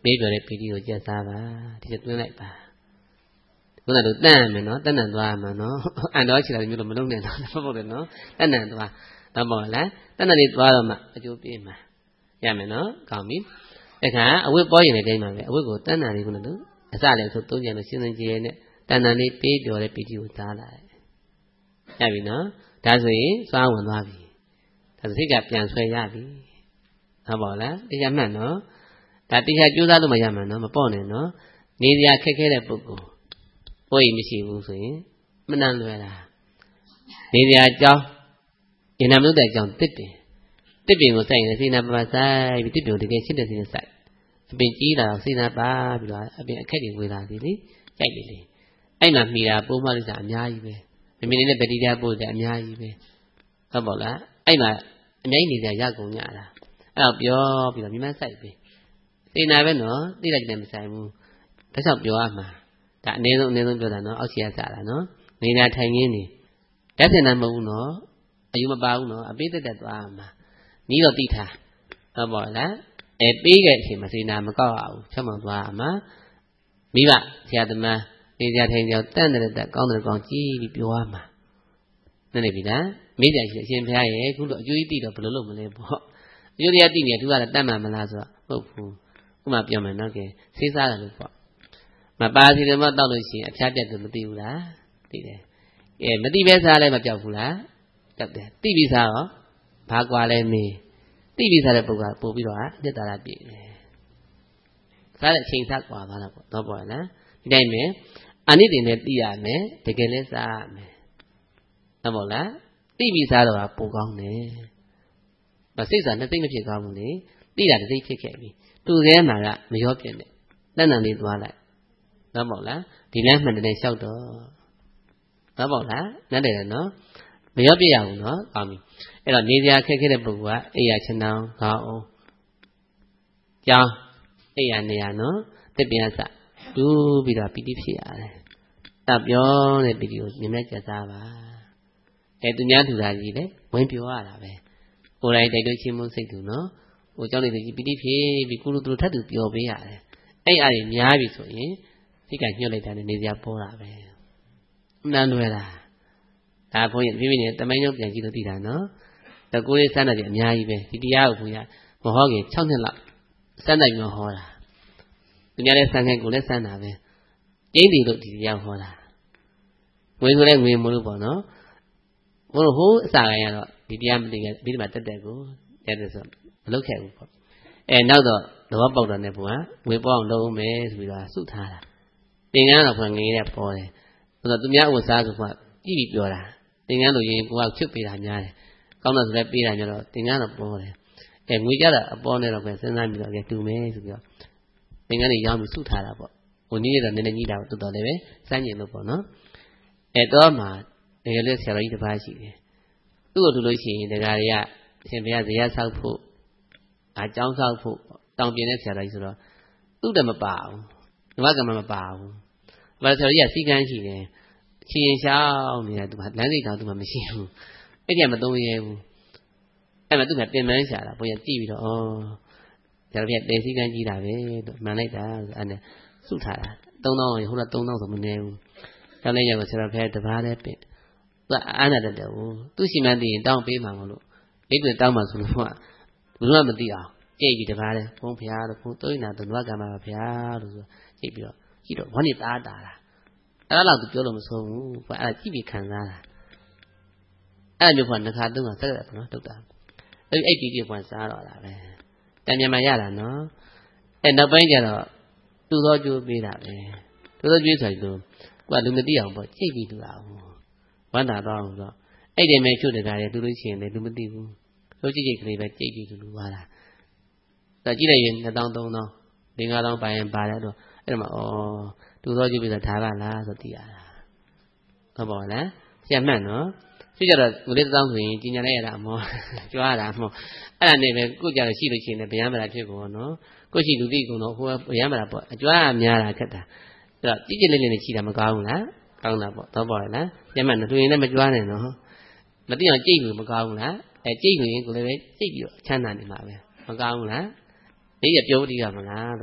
ပေးပြောတဲ့ပီတိကိုကျက်စားပါဒီလိုသွင်းလိုက်ပါခုနကတန်းမယ်နော်တန်းတန်သွားမှာနော်အန်တော်ချီလာမျိုးလို့မလုံးနဲ့နော်ဟုတ်တယ်နော်တန်းတန်သွားတော့ပေါ့လားတန်းတန်လေးသွားတော့မှအကျိုးပေးမှာရမယ်နော်ကောင်းပြီတခါအဝတ်ပေါ်ရင်လည်းတိုင်းပါပဲအဝတ်ကိုတန်းတန်လေးခုနလို့အစလည်းဆိုသုံးကြလို့ရှင်းရှင်းကြည်နဲ့တန်းတန်လေးပေးပြောတဲ့ပီတိကိုသားလိုက်ရပြီနော်ဒါဆိုရင်စွာဝင်သွားပြီဒါဆိုစိတ်ကပြန်ဆွဲရပြီဟုတ်ပါလားတရားမှတ်နော်ဒါတရားကြိုးစားလို့မရမှာနော်မပေါ့နဲ့နော်နေစရာခက်ခဲတဲ့ပုဂ္ဂိုလ်ပို့ရင်မရှိဘူးဆိုရင်မနှံလွယ်တာနေစရာအကြောင်းဉာဏ်မလို့တဲ့အကြောင်းတစ်ပင်တစ်ပင်ကိုစိုက်ရင်စိနာပါဆိုင်ပြီးတစ်ပင်ကိုတကယ်ရှင်းတဲ့စိနဲ့စိုက်အပင်ကြီးလာစိနာပါပြီးတော့အပင်အခက်တွေဝေလာသည်လေကြိုက်လေလေအဲ့မှာမိတာပိုးမလို့ဆိုတာအများကြီးပဲမမင်းနဲ့ဗတိတရားပို့တယ်အများကြီးပဲဟုတ်ပါလားအဲ့မှာအများကြီးနေစရာရကုန်ကြတာအဲ့တော့ပြောပြီးတော့မြမစိုက်ပြီစိနာပဲနော်သိလိုက်တယ်မဆိုင်ဘူးဒါကြောင့်ပြောရမှာဒါအနည်းဆုံးအနည်းဆုံးပြောတာနော်အောက်ခြေကစတာနော်နေတာထိုင်ရင်းနေဓာတ်စင်တာမဟုတ်ဘူးနော်အယူမပါဘူးနော်အပေးသက်သက်သွားမှာနီးတော့တိထားဟုတ်ပါလားအဲပေးခဲ့အချိန်မှာစိနာမကောက်အောင်ချက်မှန်သွားမှာမိဘဆရာသမားနေကြထိုင်ကြောတန့်တဲ့တက်ကောင်းတဲ့ကောင်းကြည့်ပြီးပြောရမှာနားလည်ပြီလားမိကြရှိအရှင်ဘုရားရဲ့ခုတော့အကျိုးကြီးတိတော့ဘယ်လိုလုပ်မလဲပေါ့အကျိုးတရားတိနေသူကလည်းတတ်မှန်မလားဆိုတော့ဟုတ်ဘူးဥမာပြောမယ်နော်ကဲစေးစားတယ်လို့ပေါ့မပါစီတယ်မတောက်လို့ရှိရင်အဖျားပြတ်တယ်မသိဘူးလားသိတယ်အဲမသိပဲစားလည်းမပြောက်ဘူးလားပြောက်တယ်သိပြီးစားတော့ဘာကွာလဲမေးသိပြီးစားတဲ့ပုဂ္ဂိုလ်ကပို့ပြီးတော့ညက်တာလာပြည့်တယ်စားတဲ့အချိန်စားကွာသွားတာပေါ့တော့ပေါ့လားဒီတိုင်းပဲအနိတိနဲ့သိရမယ်တကယ်လဲစားရမယ်ဟုတ်မို့လားသိပြီးစားတော့ပိုကောင်းတယ်မစိတ်စားနှစ်သိမ့်မဖြစ်ကောင်းဘူးလေသိတာတစ်သိဖြစ်ခဲ့ပြီသူ့ထဲမှာကမရောပြည့်နဲ့လက်နံလေးသွားလိုက်ဟုတ်မို့လားဒီလမ်းမှန်တယ်လျှောက်တော့ဟုတ်မို့လားနားတယ်နော်မရောပြည့်ရဘူးနော်ကောင်းပြီအဲ့တော့နေစရာခက်ခဲတဲ့ပုဂ္ဂိုလ်ကအိယာချင်တောင်းခေါင်းအောင်ကြောင်းအိယာနေရနော်တစ်ပြန်စဒူးပြီးတော့ပီတိဖြစ်ရတယ်တပ်ပြောတဲ့ပီတိကိုမြင်မဲ့ကြစားပါအဲသူများသူသားကြီးလေဝင်ပြောရတာပဲကိုယ်တိုင်တိုက်လို့ချင်းမစိတ်သူနော်ဟိုကြောင့်လေဒီပီတိဖြစ်ပြီးကုလူသူထပ်သူပြောပေးရတယ်အဲ့အားကြီးများပြီဆိုရင်စိတ်ကညှို့လိုက်တာနဲ့နေစရာပေါ်တာပဲအမှန်လွယ်တာဒါဘုန်းကြီးပြပြနေတမိုင်းကြောင့်ပြန်ကြည့်လို့သိတာနော်တကူလေးစမ်းတယ်အများကြီးပဲဒီတရားကိုဘုရားမဟောခင်၆နှစ်လောက်စမ်းတယ်ပြီးဟောတာသူများလည်းစမ်းခိုင်းကိုလည်းစမ်းတာပဲကျင်းတယ်လို့ဒီတရားဟောတာငွေဆိုလည်းငွေမလို့ပေါ့နော်ဘုန်းဟိုးအစာခိုင်းရတော့ဒီတရားမသိခဲ့ပြီးဒီမှာတက်တက်ကိုရတယ်ဆိုမလုပ်ခဲ့ဘူးပေါ့အဲနောက်တော့သဘောပေါက်တော့ねဘုရားငွေပေါအောင်လုပ်အောင်မယ်ဆိုပြီးတော့စုထားတာသင်္ကန်းတော့ဘုရားငွေနဲ့ပေါ်တယ်ဆိုတော့သူများဥစ္စာဆိုမှကြည့်ပြီးပြောတာသင်္ကန်းလို့ရင်ကိုကချွတ်ပေးတာများတယ်ကောင်းတော့ဆိုလည်းပေးတာညတော့သင်္ကန်းတော့ပေါ်တယ်အဲငွေကြတာအပေါ်နဲ့တော့ပဲစဉ်းစားပြီးတော့ကဲတူမယ်ဆိုပြီးတော့သင်္ကန်းလေးရောင်းပြီးစုထားတာပေါ့ဟိုနည်းရတော့နည်းနည်းကြီးတာတော်တော်လည်းပဲစမ်းကျင်လို့ပေါ့နော်အဲတော့မှတကယ်လို့ဆရာတော်ကြီးတစ်ပါးရှိတယ်သူ့ကိုดูလို့ရှိရင်တရားတွေကအရှင်ဘုရားဇေယျဆောက်ဖို့အကြောင်းဆောက်ဖို့တောင်ပြင်းတဲ့ဆရာတော်ကြီးဆိုတော့သူ့တည်းမပါဘူးဓမ္မကမ္မမပါဘူးဘာလို့ဆရာတော်ကြီးကစီကန်းရှိတယ်အချင်းရှောင်းနေတာသူကလမ်းစိတ်တော်သူမှမရှိဘူးအဲ့ဒီကမသုံးရဲဘူးအဲ့မှာသူကပြင်ပန်းရှာတာဘုရားကြည့်ပြီးတော့ဩဆရာတော်ကြီးတဲစီကန်းကြီးတာပဲလို့မှန်လိုက်တာအဲ့ဒါစုထားတာသုံးသောင်းဟိုကသုံးသောင်းဆိုမနေဘူးကျောင်းလေးရောက်ဆရာတော်ဘုရားတပါးလည်းပြင်သူကအားနာတတ်တယ်ဟိုသူ့ရှိမှန်းသိရင်တောင်းပေးမှာမလို့အိတ်တွေတောင်းမှဆိုလို့ကဘယ်သူမှမသိအောင်ကြိတ်ပြီးတပါးလဲဘုန်းဘုရားလို့ဘုန်းသုံးနာသူနဝကမ္မပါဘုရားလို့ဆိုကြိတ်ပြီးတော့ကြည့်တော့ဝမ်းနေသားတာလားအဲ့ဒါတော့သူပြောလို့မဆုံးဘူးဘုရားအဲ့ဒါကြည့်ပြီးခံစားတာအဲ့လိုမျိုးကနှစ်ခါသုံးခါဆက်ရတယ်နော်တုတ်တာအဲ့အဲ့ဒီဒီကစားတော့တာပဲတန်မြန်မာရတာနော်အဲ့နောက်ပိုင်းကျတော့သူ့သောကျိုးပေးတာပဲသူ့သောကျိုးဆိုရင်သူကလူမသိအောင်ပေါ့ကြိတ်ပြီးသူ့အောင်ဝမ်းသာတော့အောင်ဆိုအဲ့ဒီမဲ့ချုပ်တကားတယ်သူလို့ရှိရင်လည်းလူမသိဘူးလို့ကြည့်ကြည့်ကလေးပဲကြိတ်ပြီးလူလူသွားတာဒါကြည့်လိုက်ရင်နှစ်သောင်းသုံးသောင်းလေးငါးသောင်းပိုင်ရင်ပါတယ်တော့အဲ့ဒါမှဩသူသောကြည့်ပြီးတော့ဒါကလားဆိုသိရတာဟုတ်ပါလားရှင်းမှန်နော်ကြည့်ကြတော့ငွေလေးတစ်သောင်းဆိုရင်ကြီးညာလိုက်ရတာအမောကြွားတာအမောအဲ့ဒါနဲ့ပဲကိုကြတော့ရှိလို့ရှိရင်လည်းဗျာမလာဖြစ်ကုန်နော်ကိုရှိလူသိကုန်တော့ဟိုဗျာမလာပေါ့အကြွားများတာခက်တာအဲ့တော့ကြည့်ကြည့်လေးလေးနဲ့ရှိတာမကောင်းဘူးလားကောင်းတာပေါ့တော့ပါလားရှင်းမှန်နော်သူရင်လည်းမကြွားနဲ့နော်မသိအောင်ကြိတ်လို့မကောင်းဘူးလားအဲကြိတ်လို့ရင်ကိုလည်းပဲကြိတ်ပြီးတော့ချမ်းသာနေမှာပဲမကောင်းဘူးလားဒီရပြောတည်ရမလားလို့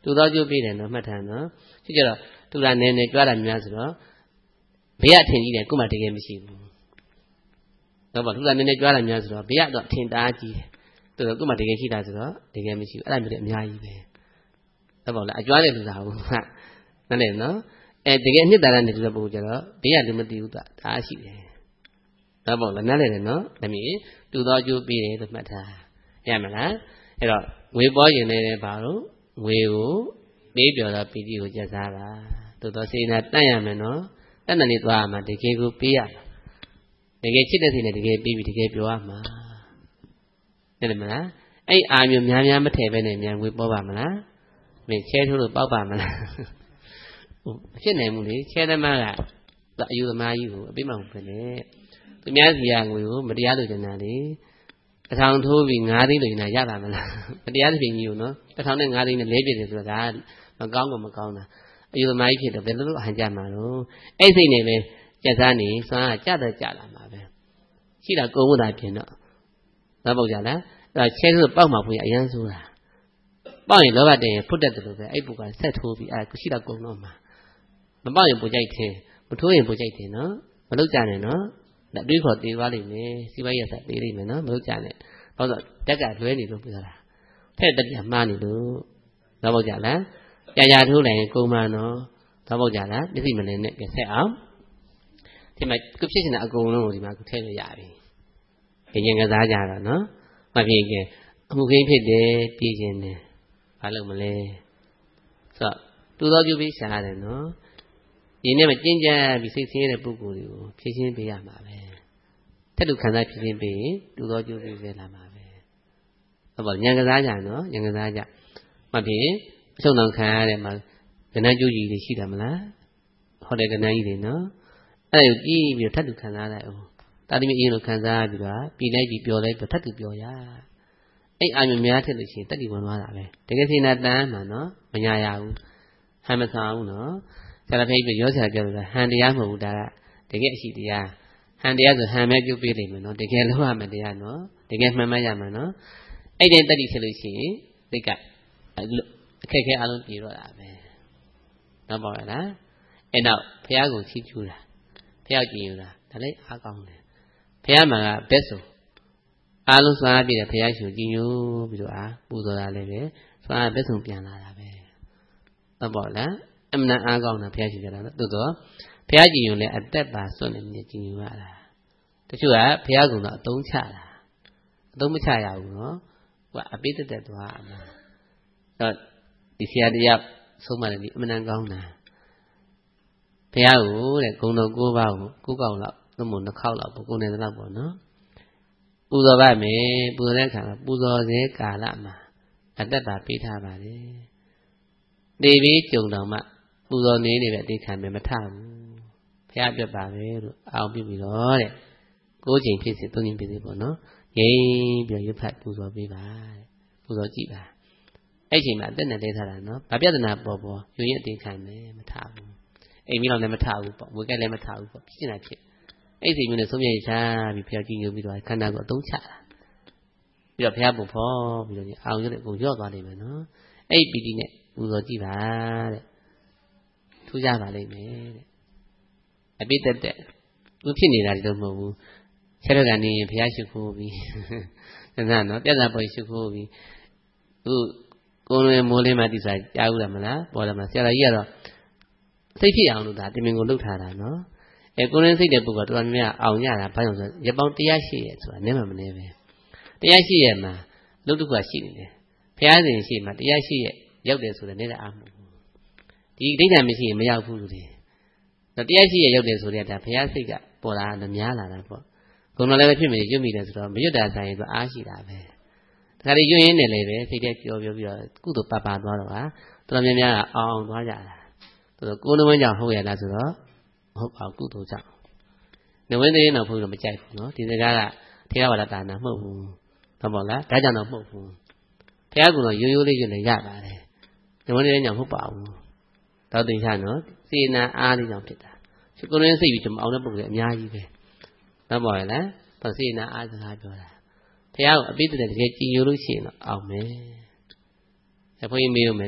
တူသောကျိုးပေးတယ်နော်မှတ်ထားနော်ကြည့်ကြတော့တူတာနည်းနည်းကြွားတာများဆိုတော့ဘေးကအထင်ကြီးတယ်ကို့မှာတကယ်မရှိဘူးတော့ဗောတူတာနည်းနည်းကြွားတာများဆိုတော့ဘေးကတော့အထင်တားကြီးတယ်သူကကို့မှာတကယ်ရှိတာဆိုတော့တကယ်မရှိဘူးအဲ့ဒါမျိုးတွေအများကြီးပဲတော့ဗောလားအကြွားတဲ့လူသားဟုတ်ကနားလည်နော်အဲတကယ်အနှစ်သာရနဲ့တူတဲ့ပုဂ္ဂိုလ်ကျတော့ဘေးကလူမသိဘူးသူဒါရှိတယ်တော့ဗောလားနားလည်တယ်နော်ဒါမြင်တူသောကျိုးပေးတယ်လို့မှတ်ထားရမလားအဲ့တော့ငွေပေါ်ရင်လည်းဘာလို့ငွေကိုပေးပြောတော့ပီတိကိုကျက်စားတာသို့တော့စေနာတတ်ရမယ်နော်တတ်တယ်နေသွားမှာတကယ်ကိုပေးရမှာတကယ်ချစ်တဲ့စိတ်နဲ့တကယ်ပေးပြီးတကယ်ပြောရမှာသိတယ်မလားအဲ့အာမျိုးများများမထည့်ပဲနဲ့များငွေပေါ်ပါမလားမင်းချဲထိုးလို့ပေါက်ပါမလားဖြစ်နိုင်မှုလေချဲသမားကအယူသမားကြီးကိုအပြစ်မှမဖြစ်နဲ့သူများစီရငွေကိုမတရားလို့ကျင်တာလေတစ်ထောင်ထိုးပြီးငါးသိန်းလို့ကျင်တာရပါမလားမတရားသဖြင့်ကြီးကိုနော်တစ်ထောင်နဲ့ငါးသိန်းနဲ့လေးပြည့်တယ်ဆိုတာဒါမကောင်းကမကောင်းတာအယူသမားကြီးဖြစ်တော့ဘယ်လိုလုပ်ဟန်ကြမှာတော့အဲ့စိတ်နဲ့ပဲကြက်စားနေစွမ်းကကြတော့ကြလာမှာပဲရှိတာကုန်မှုတာပြင်တော့သဘောကျလားအဲ့ချဲဆိုပေါက်မှာဖွင့်အရန်ဆိုတာပေါက်ရင်လောဘတင်ရင်ဖွတ်တတ်တယ်လို့ပဲအဲ့ပုကဆက်ထိုးပြီးအဲ့ရှိတာကုန်တော့မှာမပေါက်ရင်ပူကြိုက်တယ်မထိုးရင်ပူကြိုက်တယ်နော်မလုပ်ကြနဲ့နော်အတွေးခေါ်သေးသွားလိမ့်မယ်စီးပွားရေးဆက်သေးလိမ့်မယ်နော်မလုပ်ကြနဲ့ဘာလို့တက်ကလွဲနေလို့ပြောတာဖက်တက်ပြမှားနေလို့သဘောကျလားကြာကြာထိုးလိုက်ရင်ကုန်မှာနော်သဘောကျလားမျက်စိမလင်းနဲ့ဆက်အောင်ဒီမှာခုဖြစ်နေတာအကုန်လုံးကိုဒီမှာခုထည့်လို့ရပြီငင်ငင်ကစားကြတော့နော်မဖြစ်ခင်အမှုခင်းဖြစ်တယ်ပြည်ခြင်းတယ်ဘာလို့မလဲဆိုတော့တူသောကျူပြီးရှာရတယ်နော်ဒီနေ့မှကျင့်ကြံပြီးစိတ်ဆင်းရဲတဲ့ပုဂ္ဂိုလ်တွေကိုဖြည့်ရှင်းပေးရမှာပဲထက်တူခံစားဖြည့်ရှင်းပေးရင်တူသောကျူပြီးစေလာမှာပဲဟုတ်ပါညံကစားကြနော်ညံကစားကြမဖြစ်အဆုံးတော်ခံရတဲ့မှာကဏ္ဍကျူကြီးတွေရှိတယ်မလားဟောတဲ့ကဏ္ဍကြီးတွေနော်အဲ့ဒါကိုကြည့်ပြီးထပ်တူခံစားလိုက်အောင်တာတိမအင်းလိုခံစားပြီးတော့ပြီးလိုက်ပြီးပြောလိုက်ပြီးထပ်တူပြောရအဲ့အာမျိုးများထက်လို့ရှိရင်တက်တီဝင်သွားတာပဲတကယ်စိနာတန်းမှာနော်မညာရဘူးဟန်မဆောင်ဘူးနော်ဆရာဖေးပြီးရောဆရာပြောလို့ဟန်တရားမဟုတ်ဘူးဒါကတကယ်အရှိတရားဟန်တရားဆိုဟန်ပဲပြုတ်ပေးလိမ့်မယ်နော်တကယ်လို့ရမယ်တရားနော်တကယ်မှန်မှန်ရမှာနော်အဲ့ဒီတက်တီဖြစ်လို့ရှိရင်သိကအခက်ခဲအလုံးပြေတော့တာပဲနော်ပေါ့လားအဲ့နောက်ဘုရားကိုချီးကျူးတာဘုရားကြည်ယူတာဒါလည်းအားကောင်းတယ်ဘုရားမှာကဘက်ဆိုအားလုံးစွာပြည့်တဲ့ဘုရားရှင်ကြည်ညိုပြီးတော့အားပူဇော်တာလည်းပဲစွာဘက်ဆုံးပြန်လာတာပဲဟုတ်ပါလားအမှန်အားကောင်းတာဘုရားရှင်ကြတာနော်သို့တော့ဘုရားကြည်ညိုလည်းအသက်ပါစွန့်နေနေကြည်ညိုရတာတချို့ကဘုရားကုံတော့အသုံးချတာအသုံးမချရဘူးနော်ဟိုကအပိသက်သက်သွားအမှန်တော့ဒီဆရာတရားဆုံးမတယ်ဒီအမှန်ကောင်းတာဘုရားကိုတဲ့ဂုဏ်တော်၉ပါးကို၉កောက်လောက်သို့မဟုတ်နှစ်ခေါက်လောက်ပေါ့ကိုယ်နဲ့လောက်ပေါ့နော်ပူဇော်ပါမယ်ပူဇော်တဲ့အခါမှာပူဇော်စေကာလမှာအတ္တတာပေးထားပါတယ်တေပြီးကြုံတော်မှပူဇော်နေနေပဲအိဋ္ဌံပဲမထဘူးဘုရားပြတ်ပါပဲလို့အောင်ပြပြီးတော့တဲ့ကိုးချိန်ဖြစ်စီသုံးချိန်ဖြစ်စီပေါ့နော်ငြိမ်ပြီးရွတ်ဖတ်ပူဇော်ပေးပါတဲ့ပူဇော်ကြည့်ပါအဲ့ချိန်မှာအသက်နဲ့လဲထားတာနော်ဗာပြဒနာပေါ်ပေါ်ရွရင်အိဋ္ဌံပဲမထဘူးအိမ်မီးလောက်လည်းမထဘူးပေါ့ဝေကက်လည်းမထဘူးပေါ့ဖြစ်နေတာဖြစ်အဲ့ဒီမျိုးနဲ့ဆုံးဖြတ်ချပြီးဖျောက်ကြည့်ညိုပြီးတော့ခန္ဓာကိုယ်အသုံးချတာပြီးတော့ဘုရားပုံဖော်ပြီးတော့အောင်ရတဲ့ကိုရော့သွားလိမ့်မယ်နော်အဲ့ဒီပီတိနဲ့ပူဇော်ကြည့်ပါတဲ့ထူးကြပါလိမ့်မယ်တဲ့အပိတက်တဲ့သူဖြစ်နေတာဒီလိုမဟုတ်ဘူးဆရာကနေဘုရားရှိခိုးပြီးသစ္စာနော်ပြဿနာပေါ်ရှိခိုးပြီးသူကိုယ်လွင်မိုးလေးမှတိစားကြားဦးတယ်မလားပေါ်တယ်မလားဆရာကြီးကတော့စိတ်ဖြစ်အောင်လို့ဒါတင်မင်ကိုလှုပ်ထားတာနော်အဲကိုယ်ရင်းစိတ်တဲ့ပုဂ္ဂိုလ်တော်တော်များများအောင်ရတာဘာကြောင့်ဆိုရပောင်းတရားရှိရဲ့ဆိုတာနည်းမှမနည်းပဲတရားရှိရဲ့မှာလှုပ်တစ်ခုရှိနေတယ်ဘုရားရှင်ရှိမှာတရားရှိရဲ့ရောက်တယ်ဆိုတဲ့နေတဲ့အားမဟုတ်ဘူးဒီဒိဋ္ဌာမရှိရင်မရောက်ဘူးလို့တယ်တရားရှိရဲ့ရောက်တယ်ဆိုတဲ့ဒါဘုရားစိတ်ကပေါ်လာတယ်များလာတာပေါ့ဂုဏ်တော်လည်းပဲဖြစ်မိရွတ်မိတယ်ဆိုတော့မရွတ်တာဆိုင်ရင်သူအားရှိတာပဲဒါကြရွတ်ရင်းနဲ့လည်းပဲစိတ်ထဲပျော်ပျော်ပြီးတော့ကုသိုလ်ပတ်ပါသွားတော့ဟာတော်တော်များများအောင်အောင်သွားကြတာဆိုတော့ကိုယ်နှဝင်းကြောင့်ဟုတ်ရလားဆိုတော့ဟုတ်ပါကုသိုလ်ကြောင့်နှဝင်းသေးတော့ဘုန်းကြီးတို့မကြိုက်ဘူးနော်ဒီစကားကထေရဝါဒတာနာမဟုတ်ဘူးဟုတ်ပါလားဒါကြောင့်တော့မဟုတ်ဘူးဘုရားကတော့ရိုးရိုးလေးရွတ်လည်းရပါတယ်နှဝင်းသေးကြောင့်မဟုတ်ပါဘူးတော့တင်ချနော်စေနာအားလေးကြောင့်ဖြစ်တာကိုယ်နှဝင်းစိတ်ပြီးတော့အောင်တဲ့ပုဂ္ဂိုလ်အများကြီးပဲဟုတ်ပါရဲ့လားတော့စေနာအားစကားပြောတာဘုရားကိုအပိဓာတကယ်ကြည်ညိုလို့ရှိရင်တော့အောင်မယ်ဘုန်းကြီးမေးဦးမယ်က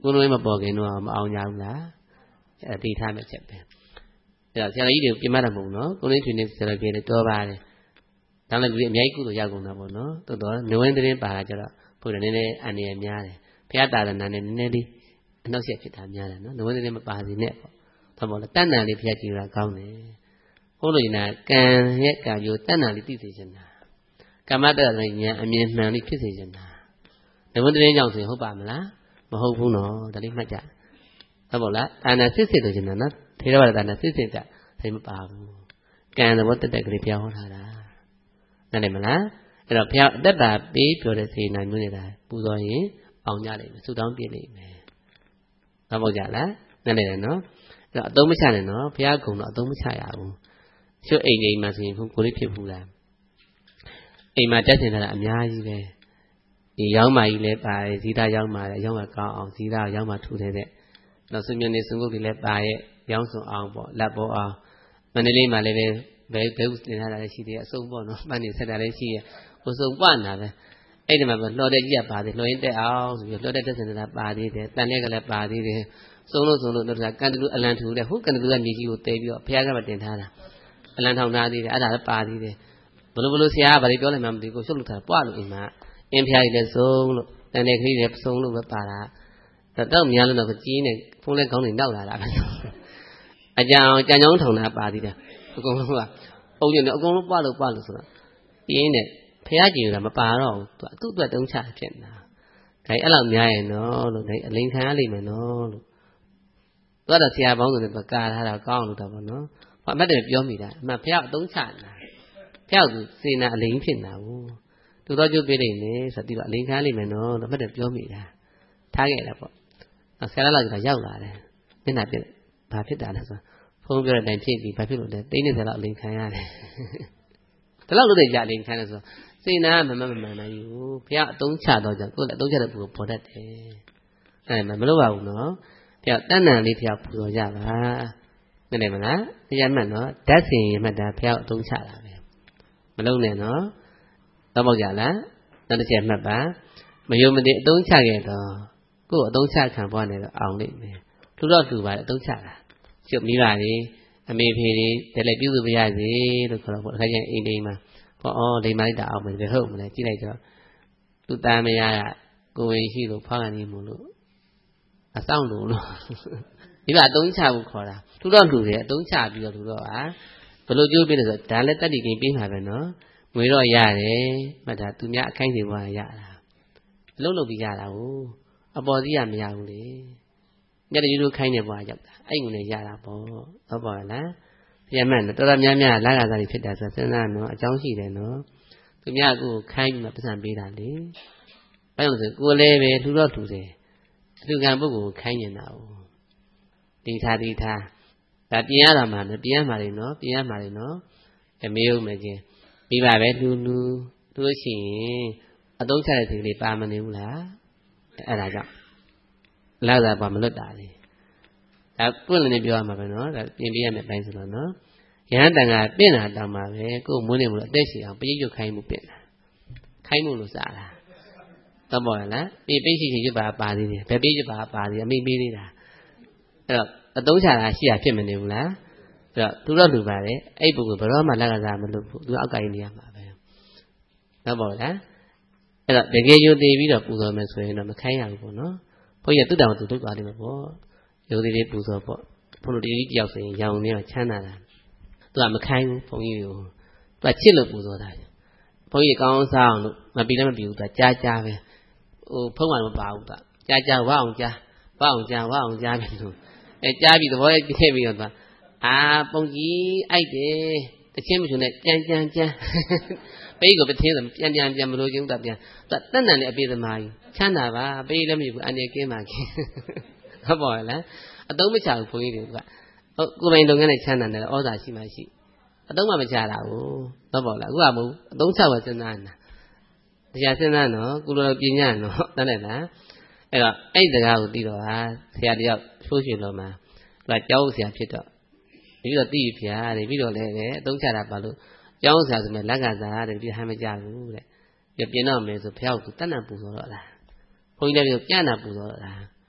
ကိုယ်လုံးမပေါ်ခင်တော့မအောင်ကြဘူးလားအတိထားမဲ့ချက်ပဲအဲ့တော့ဆရာကြီးတွေပြင်မတာမဟုတ်နော်ကိုယ်လုံးရှင်နေဆရာကြီးတွေတော်ပါတယ်ဒါလည်းဒီအများကြီးကုသိုလ်ရောက်ကုန်တာပေါ့နော်တော်တော်နဝင်းသတင်းပါတာကြတော့ဘုရားနည်းနည်းအန္တရာယ်များတယ်ဘုရားတာသနာနဲ့နည်းနည်းလေးအနှောက်အယှက်ဖြစ်တာများတယ်နော်နဝင်းသတင်းမပါစီနဲ့ပေါ့ဒါပေါ့လေတဏ္ဍာလေးဘုရားကြည်ရကောင်းတယ်ဟုတ်လို့နာကံရဲ့ကံမျိုးတဏ္ဍာလေးသိစေချင်တာကမ္မတ္တဉာဏ်အမြင်မှန်လေးဖြစ်စေချင်တာနဝင်းသတင်းကြောင့်ဆိုရင်ဟုတ်ပါမလားမဟုတ်ဘူးနော်ဒါလေးမှတ်ကြဟုတ်ပါလားအာနာစစ်စစ်လို့ချင်တာနော်ထေရဝါဒဒါနာစစ်စစ်ကသိမပါဘူးကံသဘောတက်တက်ကလေးပြောင်းထားတာနားလည်မလားအဲ့တော့ဘုရားအသက်တာပေးပြောတဲ့စေနာမျိုးနေတာပူဇော်ရင်အောင်ကြလိမ့်မယ်ဆုတောင်းပြလိမ့်မယ်ဟုတ်ပါကြလားနားလည်တယ်နော်အဲ့တော့အသုံးမချနဲ့နော်ဘုရားကုံတော့အသုံးမချရဘူးကျွတ်အိမ်အိမ်မှာဆိုရင်ကိုလေးဖြစ်ဘူးလားအိမ်မှာတက်တင်တာအများကြီးပဲဒီရောင်းမာကြီးလည်းပါတယ်ဇီတာရောင်းမာတယ်ရောင်းမာကောင်းအောင်ဇီတာရောင်းမာထူတဲ့တဲ့နောက်ဆွေမျိုးနေစုံကုတ်တွေလည်းပါရဲ့ရောင်းစုံအောင်ပေါ့လက်ပေါ်အောင်မန္တလေးမှာလည်းပဲဘယ်ဘယ်ဥစဉ်ထားတာလည်းရှိသေးတယ်အစုံပေါ့နော်ပန်းနေဆက်တာလည်းရှိရဲ့ဟိုစုံပွားနာပဲအဲ့ဒီမှာလှော်တဲ့ကြီးကပါသေးလှော်ရင်တက်အောင်ဆိုပြီးလှော်တဲ့တက်စင်တာပါသေးတယ်တန်တဲ့ကလည်းပါသေးတယ်စုံလို့စုံလို့တော့ကန်တူအလံထူတဲ့ဟုတ်ကန်တူကမြေကြီးကိုတဲပြီးတော့ဘုရားကမှတင်ထားတာအလံထောင်ထားသေးတယ်အဲ့ဒါလည်းပါသေးတယ်ဘလို့ဘလို့ဆရာကဗာလေးပြောလိုက်မှမသိဘူးရှုပ်လို့ထားပွားလို့အိမ်မှာအင်းဖျားကြီးလည်းစုံလို့တန်တဲ့ခရီးလည်းစုံလို့ပဲပါတာတော့များလို့တော့ကြီးနေဖုန်းလဲကောင်းနေနောက်လာတာပဲအကြံကြံကြောင်းထောင်တာပါသေးတယ်အကုန်လုံးကအုံညနေအကုန်လုံးပွားလို့ပွားလို့ဆိုတော့ပြင်းနေဖះကြည်ကမပါတော့ဘူးသူ့အတွက်တုံးချဖြစ်နေတာဒါအဲ့လောက်များရင်နော်လို့ဒါအလိန်ခံရလိမ့်မယ်နော်လို့သူကတော့ဆရာပေါင်းဆိုတော့ကာထားတာကောင်းလို့တော့ဗောနော်ဘာမှတည်းပြောမိတာအမှဖះအတုံးချနေတာဖះကစေနာအလိန်ဖြစ်နေတာဘူးသူတော့ကျုပ်ပြနေတယ်ဆိုတော့ဒီကအလိန်ခံရလိမ့်မယ်နော်လို့မှတ်တယ်ပြောမိတာထားခဲ့တယ်ပေါ့ဆရာလာကြရောက်လာတယ်မျက်နှာပြဘာဖြစ်တာလဲဆိုဖုန်းပြောတဲ့အတိုင်းဖြစ်ပြီးဘာဖြစ်လို့လဲတိတ်နေစလောက်အလိန်ခံရတယ်ဒီလောက်လို့တည်းကြအလိန်ခံတယ်ဆိုစေနာမမမမှန်နိုင်ဘူးဘုရားအတုံးချတော့ကြောင့်ကိုယ်လည်းအတုံးချတဲ့ပုဂ္ဂိုလ်ပေါ်တတ်တယ်အဲ့ဒါမလုပ်ပါဘူးနော်ဘုရားတဏ္ဍာလေးဘုရားပူဇော်ကြပါမနေမလားတရားမှတ်နော်ဓာတ်စင်ရမှတ်တာဘုရားအတုံးချတာပဲမလုပ်နဲ့နော်တော့ပေါ့ကြလားနောက်တစ်ချက်မှတ်ပါမယုံမသိအတုံးချခဲ့တော့ကိုယ်အတုံးချခံပွားနေတော့အောင်လိမ့်မယ်လူတော့လူပါအတုံးချတာကျုပ်မိပါလေအမေဖေတွေတလည်းပြုစုပြရစီလို့ခေါ်တော့ပေါ့အခါကျရင်အိမ်အိမ်မှာဟောအော်လိမ္မာလိုက်တာအောင်မယ်ဘယ်ဟုတ်မလဲကြည့်လိုက်တော့သူသားမယားကကိုယ်ဝင်ရှိလို့ဖောက်ကနေမို့လို့အဆောင်လို့လို့ဒီကအတုံးချဖို့ခေါ်တာလူတော့လူတွေအတုံးချပြီးတော့လူတော့ဟာဘယ်လိုကြိုးပေးလဲဆိုဒါလည်းတက်တိကင်းပေးမှာပဲနော်ငွေတော့ရတယ်မှတ်တာသူများအခိုင်းစီပွားရတာအလုံးလုံးပြီးရတာဟုတ်အပေါ်စီးရမရဘူးလေညတရီတို့ခိုင်းနေပွားရောက်တာအဲ့ငွေနဲ့ရတာပေါ့ဟုတ်ပါလားပြန်မှန်တော်တော်များများလာကစားတွေဖြစ်တာဆိုစဉ်းစားနော်အကြောင်းရှိတယ်နော်သူများကိုခိုင်းပြီးမှပတ်စံပေးတာလေဘာလို့လဲဆိုကိုယ်လည်းပဲလူတော့လူတယ်အလူကံပုဂ္ဂိုလ်ကိုခိုင်းနေတာ哦ဒီထားဒီထားဒါပြင်ရတာမှမပြင်ရမှာလေနော်ပြင်ရမှာလေနော်အမေဦးမယ်ချင်းပြီးပါပဲလူလူတို့ရှိရင်အသုံးချတဲ့စိတ်ကလေးပါမနေဘူးလားအဲ့ဒါကြောင့်လာတာပါမလွတ်တာလေဒါပွင့်လည်းပြောရမှာပဲနော်ဒါပြင်ပြရမယ့်ပိုင်းဆိုတော့နော်ရဟန်းတန်ကပင့်တာတောင်ပါပဲကိုယ်မွေးနေမှုအသက်ရှင်အောင်ပိဋကခိုင်းမှုပင့်တာခိုင်းမှုလို့စားတာတော့ပေါ်လားပိပိရှိရှိရပါပါသေးတယ်ဘယ်ပိရပါပါသေးအမိမေးသေးတာအဲ့တော့အသုံးချတာရှိရဖြစ်မနေဘူးလားအဲ့တော့သူတော့လူပါလေအဲ့ပုဂ္ဂိုလ်ဘယ်တော့မှလက်ကစားမလုပ်ဘူးသူအောက်ကရင်နေရမှာပဲတော့ပေါ်လားအဲ့တော့တကယ်ယူတည်ပြီးတော့ပူဇော်မယ်ဆိုရင်တော့မခိုင်းရဘူးပေါ့နော်ဘုန်းကြီးကသူ့တောင်သူလုပ်သွားလိမ့်မယ်ပေါ့ယူတည်လေးပူဇော်ပေါ့ဘုန်းတော်ဒီတယောက်ဆိုရင်ရောင်နေတော့ချမ်းသာတာသူကမခိုင်းဘူးဘုန်းကြီးကိုသူကချစ်လို့ပူဇော်တာဘုန်းကြီးကောင်းစားအောင်လို့မပြီးလည်းမပြီးဘူးသူကကြားကြားပဲဟိုဖုံးမှမပါဘူးသူကကြားကြားဝအောင်ကြားဝအောင်ကြားဝအောင်ကြားပြီလို့အဲကြားပြီးသဘောရဲ့ပြည့်ပြီးတော့သူအာပုံကြီးအိုက်တယ်တချင်းမချုံနဲ့ကြမ်းကြမ်းကြမ်းပိတ်ကိုပတင်းဆိုပြန်ပြန်ပြန်မလို့ချင်းသူကပြန်သူကတတ်နံနဲ့အပေသမားကြီးချမ်းသာပါပိတ်လည်းမယူဘူးအနေကင်းပါခင်ဟုတ်ပါလားအတုံးမချဘူးဘုန်းကြီးတွေကဟုတ်ကိုယ်ပိုင်လုပ်ငန်းနဲ့ချမ်းသာတယ်ဩဇာရှိမှရှိအတုံးမှမချတာဘူးဟုတ်ပါလားအခုကမဟုတ်အတုံးချပါစဉ်းစားနေတာတရားစဉ်းစားနော်ကုလိုပညာနော်တန်းတယ်လားအဲ့တော့အဲ့ဒီစကားကိုပြီးတော့ဟာဆရာတယောက်ဆိုးရွှေလို့မှာသူကကြောက်ဆရာဖြစ်တော့ပြီးတော့သိပြီဗျာတဲ့ပြီးတော့လည်းအတုံးချတာပါလို့ကြောက်ဆရာဆိုမဲ့လက်ကစားတဲ့ပြီးဟမ်းမကြဘူးတဲ့ပြပြင်းတော့မယ်ဆိုဖျောက်သူတတ်နံပူဆိုတော့လားဘုန်းကြီးလည်းပြောပြန်တာပူဆိုတော့လား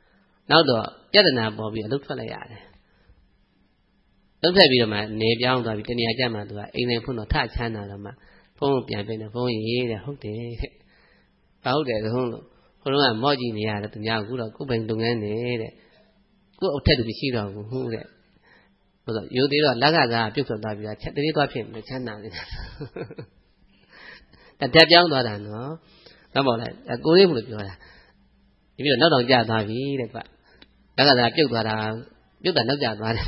နောက်တော့ပြဿနာပေါ်ပြီးအလုပ်ထွက်လိုက်ရတယ်လုပ်ထွက်ပြီးတော့မှနေပြောင်းသွားပြီးတနေရာကျမှသူကအိမ်တိုင်းဖွင့်တော့ထချမ်းသာတော့မှဖုန်းကိုပြန်ပေးတယ်ဖုန်းရေးတဲ့ဟုတ်တယ်တဲ့ဘာဟုတ်တယ်ဆိုလို့ဘုရားကမော့ကြည့်နေရတယ်သူများကခုတော့ကိုယ်ပိုင်လုပ်ငန်းနေတဲ့ကိုယ်အထက်တူမရှိတော့ဘူးဟုတ်တဲ့ဆိုတော့ယူသေးတော့လက်ကစားပြုတ်ထွက်သွားပြီးတော့ချက်တည်းသွားဖြစ်နေချမ်းသာနေတာတတက်ပြောင်းသွားတာနော်တော့ပေါ့လေကိုလေးမလို့ပြောတာဒီပြီးတော့နောက်တော့ကြာသွားပြီတဲ့ကွလက်ကစားပြုတ်သွားတာပြုတ်တာနောက်ကျသွားတယ်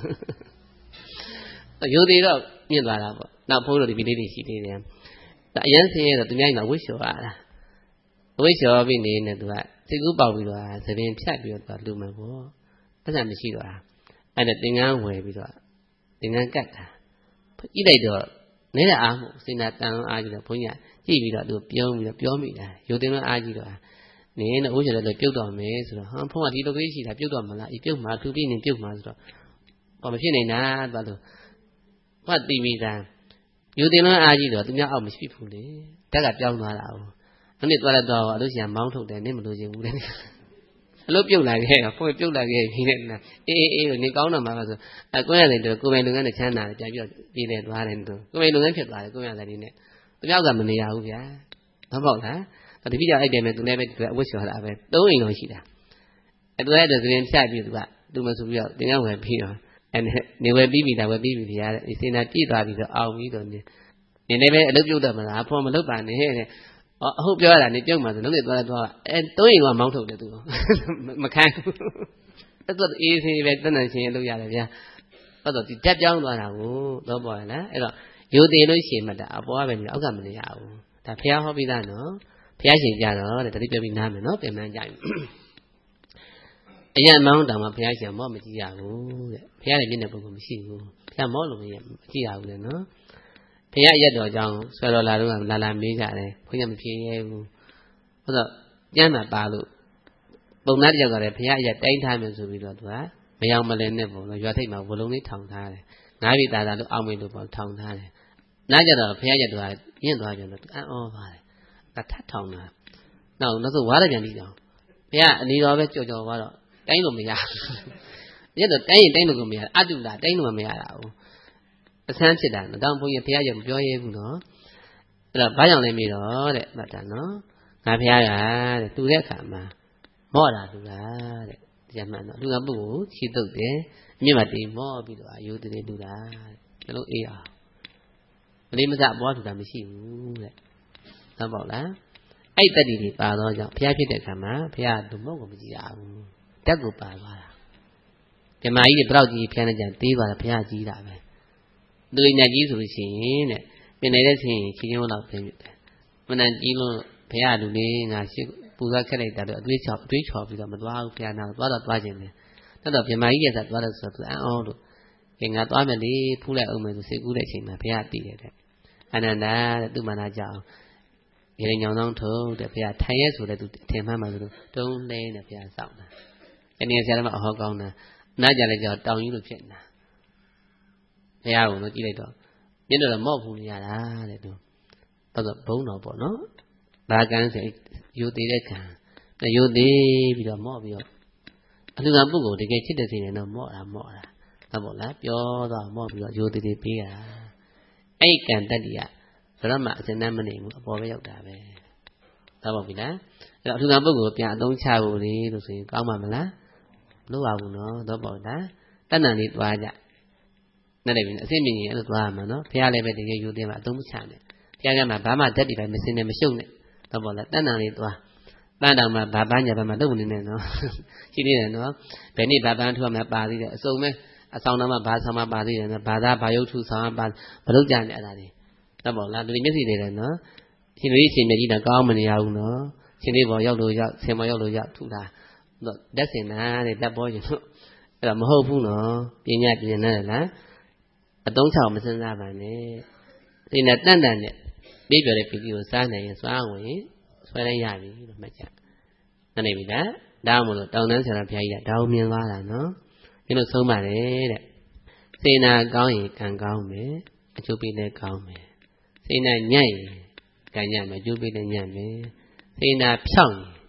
ယူသေးတော့မြင့်သွားတာပေါ့နောက်ဖုန်းတို့ဒီလေးတွေရှိသေးတယ်အရင်စင်းရတော့သူများကဝှစ်လျှော်ရတာဝှစ်လျှော်ပြီးနေနေသူကစိတ်ကူးပေါက်ပြီးတော့သပင်ဖြတ်ပြီးတော့လူမယ်ပေါ့အဲ့ဒါမရှိတော့တာအဲ့ဒါသင်္ကန်းဝယ်ပြီးတော့သင်္ကန်းကတ်တာကြည့်လိုက်တော့နေတဲ့အားမို့စိနာတန်အားကြီးတော့ဘုန်းကြီးကြည့်ပြီးတော့သူပြုံးပြီးတော့ပြောမိတာယူတင်တော့အားကြီးတော့နေနဲ့အိုးချတယ်လို့ပြုတ်တော့မယ်ဆိုတော့ဟမ်ဖုန်းကဒီလိုကလေးရှိတာပြုတ်တော့မလားဤပြုတ်မှာသူပြီးနေပြုတ်မှာဆိုတော့ဘာမဖြစ်နေတာသွားလို့ဘာတီးမိတာယူတင်တော့အားကြီးတော့သူများအောက်မရှိဘူးလေတက်ကပြောင်းသွားတာဟုတ်အဲ့ဒီသွားတော့အလို့ရှိရင်မောင်းထုတ်တယ်နေမလို့ချင်ဘူးလေအလုပ်ပြုတ်လာခဲ့ဖုန်းပြုတ်လာခဲ့ပြီးတဲ့နာအေးအေးအေးနေကောင်းတော့မှာဆိုအကွန်းရတယ်တော့ကိုယ်ပိုင်လုပ်ငန်းနဲ့ချမ်းသာတယ်ပြန်ပြီးတော့ပြည်တယ်သွားတယ်သူကိုယ်ပိုင်လုပ်ငန်းဖြစ်သွားတယ်ကိုယ်ရတယ်ဒီနဲ့သူများကမနေရဘူးဗျာဟုတ်ပေါ့လားတတိယအဲ့တယ်မဲ့သူလည်းပဲသူကအဝတ်လျှော်တာပဲသုံးအိမ်လုံးရှိတာအဲ့သူအဲ့ဒါသရင်ဖြတ်ပြီးသူကသူမဆိုပြီးတော့တင်ကဝယ်ပြီးတော့အဲ့နေဝယ်ပြီးပြီလားဝယ်ပြီးပြီဗျာတဲ့ဒီစင်နာပြည့်သွားပြီးတော့အောင်ပြီးတော့နေနေလည်းပဲအလုပ်ပြုတ်တော့မလားဖော်မလုပ်ပါနဲ့တဲ့အော်အဟုတ်ပြောရတာနေပြုတ်မှဆိုလုံးနေသွားတော့အဲသုံးအိမ်ကမောင်းထုတ်တယ်သူမခံဘူးအဲ့တော့အေးဆေးပဲတဏ္ဍာရှင်လုပ်ရတယ်ဗျာအဲ့တော့ဒီတက်ပြောင်းသွားတာကိုတော့ပေါ်ရလားအဲ့တော့ယူသေးလို့ရှိရင်မှတာအပေါ်ကပဲနေအောက်ကမနေရဘူးဒါဖះဟောပြီးသားနော်ဖះရှင်ကြတော့တဲ့တတိပြပြီးနားမယ်နော်ပြန်မှန်းကြရင်အရင်မောင်းတောင်မှဖះရှင်မော့မကြည့်ရဘူးတဲ့ဖះရဲ့မျက်နှာပုဂ္ဂိုလ်မရှိဘူးဖះမော့လို့မကြည့်ရဘူးလေနော်ဖះရက်တော်ကြောင့်ဆွဲတော်လာတော့လာလာမေးကြတယ်ဘုရားမဖြေရဲဘူးဟုတ်တော့ကျမ်းမှာပါလို့ပုံသားတယောက်ကလည်းဖះရက်တိုင်းထားမယ်ဆိုပြီးတော့သူကမယောင်မလဲနဲ့ပေါ့နော်ရွာထိပ်မှာဝလုံးလေးထောင်ထားတယ်ငါးပြည်သားသားလို့အောက်မေးလို့ပေါ့ထောင်ထားတယ်နားကြတော့ဖះရက်တော်ကညင့်သွားကြတော့အံ့ဩပါတယ်အထထောင်တာနောက်နောက်ဆိုဝါရကြံပြီးတော့ဘုရားအနီတော်ပဲကြော်ကြော်သွားတော့တိုင်းလို့မရဘူးညတော့တိုင်းရင်တိုင်းလို့ကိုမရအတုလားတိုင်းလို့မရတာဘူးအဆန်းဖြစ်တာတော့ဘုန်းကြီးဘုရားကြောင့်မပြောရဲဘူးနော်အဲ့တော့ဘာကြောင့်လဲမေးတော့တဲ့မှတ်တာနော်ငါဘုရားကတဲ့တူတဲ့အခါမှာမော့တာတူလားတဲ့ဒီမှန်တော့လူကပုဂ္ဂိုလ်ချီတုတ်တယ်အမြင့်မတေးမော့ပြီးတော့အယုဒ္ဓေတူတာကျွန်တော်အေးအောင်မလေးမစပွားထူတာမရှိဘူးတဲ့ဟုတ်ပါလားအဲ့တတိတွေပါတော့ကြောင့်ဘုရားဖြစ်တဲ့အခါမှာဘုရားသူမဟုတ်ကိုမကြည့်ရဘူးတက်ကိုပါသွားတာဓမ္မကြီးတွေဘယ်တော့ကြီးဖျန်းနေကြသေးသွားတာဘုရားကြီးတာပဲသူညကြီးဆိုလို့ရှိရင်တဲ့ပြင်နေတဲ့ချင်းချင်းချင်းလောက်ပြင်ပြတယ်မနန်ကြီးလို့ဘုရားလူလေးငါရှိပူဇော်ခက်လိုက်တာတော့အတွေးချောက်အတွေးချော်ပြီးတော့မသွားဘူးဘုရားနာသွားတော့သွားခြင်းတယ်တော်တော်ဓမ္မကြီးရဲ့ဆိုသွားတော့ဆိုသူအံ့ဩလို့ငါသွားမယ်လေဖူးလိုက်အောင်မယ်ဆိုစိတ်ကူးတဲ့အချိန်မှာဘုရားတည်တယ်တဲ့အနန္တတဲ့သူ့မနာကြောင့်ရေညောင်ဆောင်ထုံးတဲ့ဘုရားထိုင်ရဲဆိုတဲ့သူထင်မှန်းမှာဆိုလို့တုံးလဲတဲ့ဘုရားစောင့်တာ။အနေနဲ့ဆရာတော်ကအဟောကောင်းတာနားကြလည်းကြောက်တောင်ကြီးလို့ဖြစ်နေတာ။ဘုရားကလည်းကြည့်လိုက်တော့ညနေတော့မော့ဖူးနေရတာတဲ့သူ။တော့ဘုံတော်ပေါ့နော်။ဘာကန်းဆိုယူသေးတဲ့ကံ။ယူသေးပြီးတော့မော့ပြီးတော့အလူကပုဂ္ဂိုလ်တကယ်ချစ်တဲ့စိတ်နဲ့တော့မော့တာမော့တာ။ဟုတ်ပေါ့လား။ပြောတော့မော့ပြီးတော့ယူသေးသေးပေးတာ။အဲ့ကံတတ္တိယဘယ်တော့မှအစင်တမ်းမနေဘူးအပေါ်ပဲရောက်တာပဲသာပေါ့ပြီလားအဲ့တော့အထူးကပုဂ္ဂိုလ်ပြန်အသုံးချဖို့လေလို့ဆိုရင်ကောင်းမှာမလားမလို့ပါဘူးနော်တော့ပေါ့လားတဏ္ဍန်လေးသွားကြနဲ့တယ်ပြီအစိမ့်မြင်ရင်အဲ့လိုသွားရမှာနော်ဘုရားလည်းပဲတကယ်ယူသိမှာအသုံးမချနဲ့ဘုရားကမှဘာမှဓာတ်တွေတိုင်းမစင်နဲ့မရှုပ်နဲ့တော့ပေါ့လားတဏ္ဍန်လေးသွားတန်တောင်မှာဘာပန်းညာဘက်မှာလုပ်နေနေနော်ရှိသေးတယ်နော်ဘယ်နေ့ဘာပန်းထူမှပါသေးတယ်အစုံမဲ့အဆောင်တော်မှာဘာဆောင်မှပါသေးတယ်နော်ဘာသာဘာယုတ်ထူဆောင်ပါဘလို့ကြနေအဲ့ဒါတွေတော့ပေါ့လားလူမျက်စိတွေလည်းနော်ရှင်လေးရှင်မြကြီးတော့ကောင်းမနေရဘူးနော်ရှင်လေးပေါ်ရောက်လို့ရောက်ဆင်ပေါ်ရောက်လို့ရောက်ထူတာတော့လက်စင်နာတဲ့လက်ပေါ်ရင်တော့အဲ့တော့မဟုတ်ဘူးနော်ပညာပြင်နေလားအတုံးချောင်မစင်းစားပါနဲ့ဒီနဲ့တန်တန်နဲ့ပြီးပြောတဲ့ပီတိကိုစားနိုင်ရင်စွာဝင်ဆွဲလိုက်ရပြီလို့မှတ်ကြနိုင်ပြီလားဒါမှမဟုတ်တောင်းတန်းဆရာဘုရားကြီးကဒါအောင်မြင်သွားတာနော်ဒီလိုဆုံးပါတယ်တဲ့စေနာကောင်းရင်ကံကောင်းမယ်အကျိုးပေးလည်းကောင်းမယ်စေနာညံ့ရင်ကံညံ့မယ်အကျိုးပေးလည်းညံ့မယ်စေနာဖြောင့်ရင်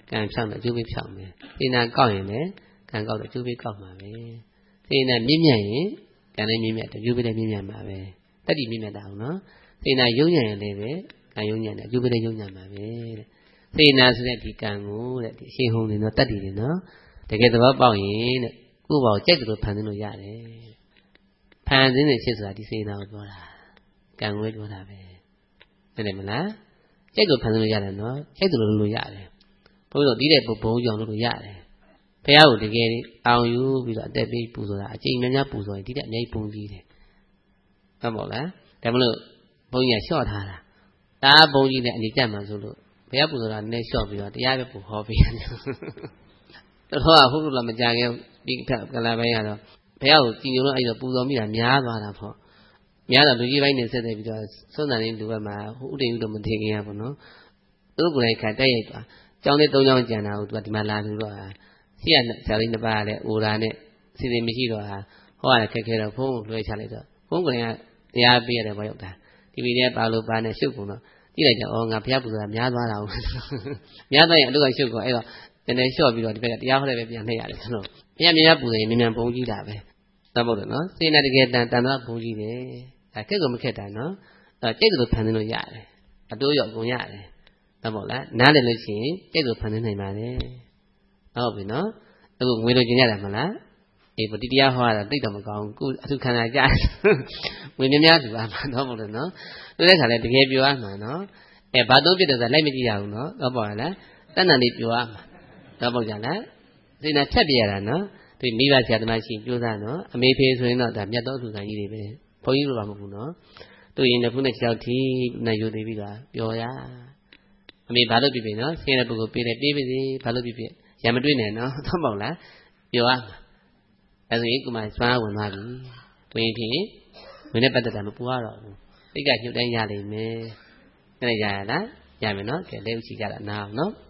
ကံဖြောင်းတော့ကျိုးပေးဖြောင်းမယ်စေနာကောက်ရင်လည်းကံကောက်တော့ကျိုးပေးကောက်မှာပဲစေနာမြင့်မြတ်ရင်ကံလည်းမြင့်မြတ်တယ်ကျိုးပေးလည်းမြင့်မြတ်မှာပဲတတိမြင့်မြတ်တာအောင်နော်စေနာယုံညံ့ရင်လည်းပဲကံယုံညံ့တယ်ကျိုးပေးလည်းယုံညံ့မှာပဲတဲ့စေနာဆိုတဲ့ဒီကံကိုတဲ့ဒီအရှင်ဟုံနေနော်တတ္တိနေနော်တကယ်သဘောပေါက်ရင်တဲ့ကိုယ့်ဘောကိုကြိုက်တယ်လို့ဖန်ဆင်းလို့ရတယ်ဖန်ဆင်းတဲ့ဖြစ်ဆိုတာဒီစေနာကိုပြောတာကံကိုပြောတာပဲသိတယ်မလားကြိုက်တယ်ဖန်ဆင်းလို့ရတယ်နော်ကြိုက်တယ်လို့လုပ်လို့ရတယ်ဘုန်းကြီးတို့ဒီတဲ့ဘုံကြောင့်လုပ်လို့ရတယ်ဘုရားကိုတကယ်အောင်ယူပြီးတော့အသက်ပေးပူဇော်တာအကျင့်များများပူဇော်ရင်ဒီတဲ့အများကြီးပုံကြီးတယ်ဟုတ်မို့လားဒါမလို့ဘုန်းကြီးကလျှော့ထားတာဒါဘုန်းကြီးနဲ့အနေကျမှဆိုလို့ဘုရားပူဇော်တာနည်းလျှော့ပြီးတော့တရားပဲပူဟောပေးတယ်တော်တော်ဟုတ်လို့မကြခင်ဒီကလာပိုင်းကတော့ဘုရားကိုကြည်ညိုလို့အဲ့တော့ပူဇော်မိတာများသွားတာပေါ့များတော့လူကြီးပိုင်းနေဆက်တယ်ပြီးတော့စွန့်တန်လေးလူဘက်မှာဟိုဥဒိန်ဥတော့မထင်ခင်ရပါတော့သူတို့ကိုယ်တိုင်ခါတိုက်ရိုက်သွားကျောင်းလေးသုံးကျောင်းကျန်တာကိုသူကဒီမှာလာပြီးတော့ရှိရဆရာလေးနှစ်ပါးလည်းအိုရာနဲ့စီစဉ်မရှိတော့ဟာဟောရတယ်ခက်ခဲတော့ဖုန်းကိုလွှဲချလိုက်တော့ဖုန်းကလည်းတရားပေးရတယ်ဘာရောက်တာဒီဗီဒီယိုပါလို့ပါနဲ့ရှုပ်ကုန်တော့ကြည့်လိုက်ကြအော်ငါဘုရားပူဇော်တာများသွားတာဟုတ်များသွားရင်အလုပ်ကရှုပ်ကုန်အဲ့တော့နည်းနည်းလျှော့ပြီးတော့ဒီဘက်ကတရားဟောလည်းပဲပြန်နှိပ်ရတယ်ဆိုတော့ဘုရားများပူဇော်ရင်မြန်မြန်ပုံကြီးတာပဲသဘောပေါက်တယ်နော်စေနာတကယ်တန်တန်တော့ပုံကြီးတယ်ဒါခက်ကုန်မခက်တာနော်အဲ့ကြိတ်လို့ဖန်ဆင်းလို့ရတယ်အတိုးရောက်ကုန်ရတယ်သဘောလားနားလည်လို့ရှိရင်ကြိတ်လို့ဖန်ဆင်းနိုင်ပါတယ်ဟုတ်ပြီနော်အခုငွေလိုချင်ရတာမလားအေးပတိတရားဟောရတာသိတော့မကောင်းဘူးခုအထုခန္ဓာကြားငွေများများသူပါမှာတော့မလို့နော်သူတဲ့ခါလဲတကယ်ပြောရမှာနော်အဲဘာသုံးပြတယ်ဆိုလိုက်မကြည့်ရဘူးနော်တော့ပေါ့လားတဏ္ဍာန်လေးပြောရမှာတော့ပေါ့ကြလားစိတ်နဲ့ထက်ပြရတာနော်ဒီမိဘဆရာသမားရှိကြိုးစားနော်အမေဖေဆိုရင်တော့ဒါမြတ်သောအထုခံကြီးတွေပဲဘုန်းကြီးတို့တော့မဟုတ်ဘူးနော်သူရင်တစ်ခုနဲ့ကြောက်တီးနဲ့ယူသေးပြီးတော့ပြောရအမေဘာလို့ပြပြနော်ဆင်းရဲပုဂ္ဂိုလ်ပြေးတယ်ပြေးပါစေဘာလို့ပြပြရံမတွေ့နဲ့နော်တော့ပေါ့လားပြောရမှာအဲဆိုရင်ကိုမှစွမ်းဝင်သွားပြီဝင်ဖြစ်ဝင်နဲ့ပတ်သက်တာမပူရတော့ဘူးစိတ်ကညှို့တိုင်းရလိမ့်မယ်အဲ့ဒါရရလားရမယ်နော်ကဲလက်ဥချီကြတာနားအောင်နော်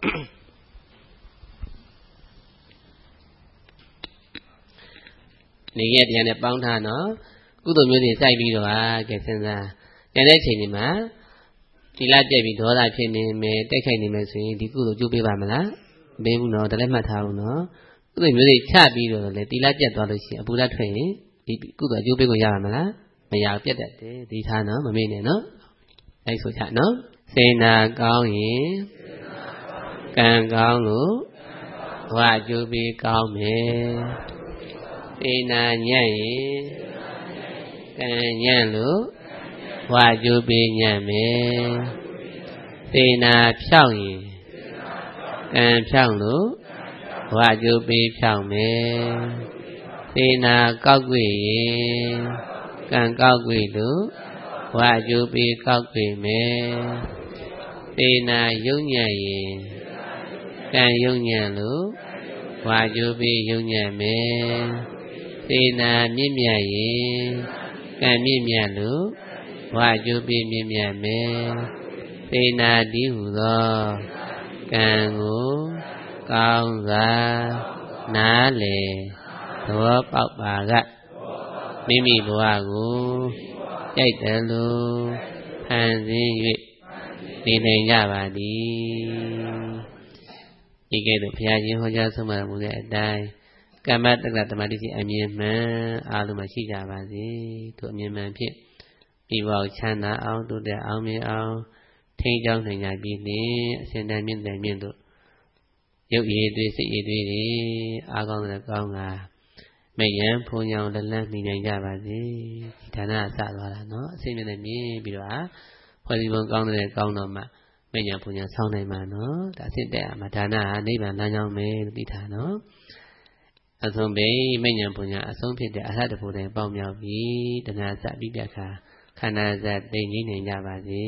နေရပြန်နဲ့ပေါင်းထားနော်ကုသိုလ်မျိုးတွေစိုက်ပြီးတော့ဟာကဲစဉ်းစားကျန်တဲ့အချိန်ဒီမှာဒီလားပြက်ပြီးဒေါသဖြစ်နေမယ်တိုက်ခိုက်နေမယ်ဆိုရင်ဒီကုသိုလ်ကျိုးပေးပါမလားမပေးဘူးနော်ဒါလည်းမှတ်ထားအောင်နော်ကုသိုလ်မျိုးတွေချပြီးတော့လေဒီလားပြက်သွားလို့ရှိရင်အပူဓာတ်ထွက်ရင်ဒီကုသိုလ်အကျိုးပေးကိုရပါမလားမရပြက်တတ်တယ်ဒီထားနော်မမေ့နဲ့နော်အဲ့ဆိုချနော်စေနာကောင်းရင်ကံကောင်းလို့ဘဝအကျိုးပေးကောင်းမယ်စေနာညံ့ရင်ကံညံ့လို့ဘဝအကျိုးပေးညံ့မယ်စေနာဖြောက်ရင်ကံဖြောက်လို့ဘဝအကျိုးပေးဖြောက်မယ်စေနာကောက်ွေရင်ကံကောက်ွေလို့ဘဝအကျိုးပေးကောက်ွေမယ်စေနာယုံညံ့ရင်ကံယုံညံ့လို့ဘဝအကျိုးပေးယုံညံ့မယ်စေနာမြင့်မြတ်ရင်ကံမြင့်မြတ်လို့ဘဝအကျိုးပေးမြင့်မြတ်မယ်စေနာတည်းဟုသောကံကိုကောင်းစွာနားလည်သဘောပေါက်ပါကမိမိဘဝကိုကြိုက်တယ်လို့ဖန်ဆင်း၍နေနိုင်ကြပါသည်ဒီကဲ့သို့ဘုရားရှင်ဟောကြားဆုံးမမူတဲ့အတိုင်းကမ္မတက္ကသမာဓိရှိအမြင်မှန်အားလုံးမရှိကြပါစေသူအမြင်မှန်ဖြင့်ဒီဘောချမ်းသာအောင်တိုးတက်အောင်မြင်အောင်ထိန်းကျောင်းနိုင်ကြပြီလေအစဉ်တန်မြင့်တယ်မြင့်တို့ရုပ်ရည်တွေစိတ်ရည်တွေအားကောင်းတဲ့ကောင်းကမယံဖုံညောင်လက်လန်းမိနိုင်ကြပါစေဒီဌာနအစသွားတာနော်အစဉ်မြင့်တယ်မြင်ပြီးတော့ဖွဲ့စည်းပုံကောင်းတဲ့ကောင်းတော့မှမယံဖုံညောင်ဆောင်းနိုင်မှာနော်ဒါအစ်တဲ့မှာဌာနဟာနိဗ္ဗာန်လမ်းကြောင်းပဲလို့သိတာနော်အဆုံးပဲမဉ္ဇဉ်ပညာအဆုံးဖြစ်တဲ့အရဟတဖို့တိုင်ပေါင်းမြောက်ပြီးတဏှာစပြီးပြခါခန္ဓာစသိငြိမ့်နိုင်ကြပါစေ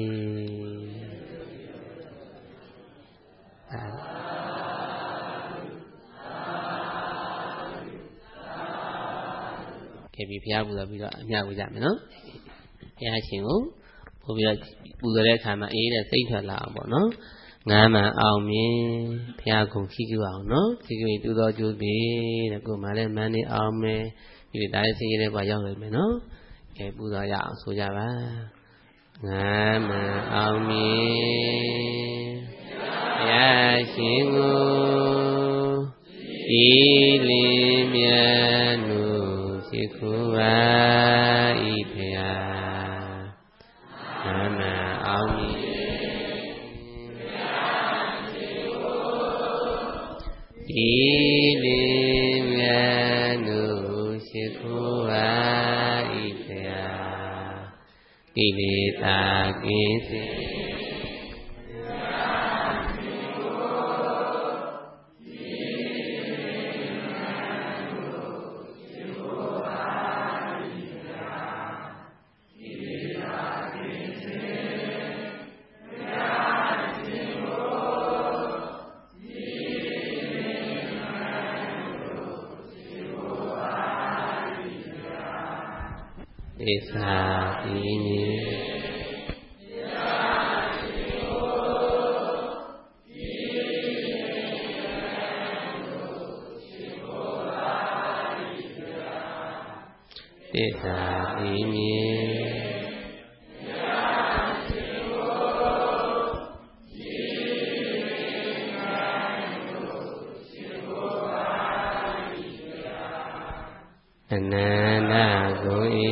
ကဲပြီးဘုရားပူဇော်ပြီးတော့အမြတ်ဝေကြမယ်နော်ဘုရားရှင်ကိုပို့ပြီးတော့ပူဇော်တဲ့အခါမှာအေးတဲ့စိတ်ထွက်လာအောင်ပေါ့နော်ငါးမှန်အောင်မြင်ဘုရားကုံခိကျအောင်နော်ခိကျတူတော်ကျိုးပြီတဲ့ကိုမှလည်းမန်းနေအောင်မယ်ဒီလိုတိုင်းစိတ်ရတဲ့ဘဝရောက်နိုင်မယ်နော်ကဲပူဇော်ရအောင်ဆိုကြပါငါးမှန်အောင်မြင်ရာရှင်ကိုဤလင်းမြတ်လို့ရှိခိုးပါဤဖရာသမ္မာအောင်ဤလင်းမြတ်လို့ရှိခိုးပါဤဖရာကိလေသာကင်းစင်သေစာတိမြေသေစာတိမြေအနန္တကိုဧ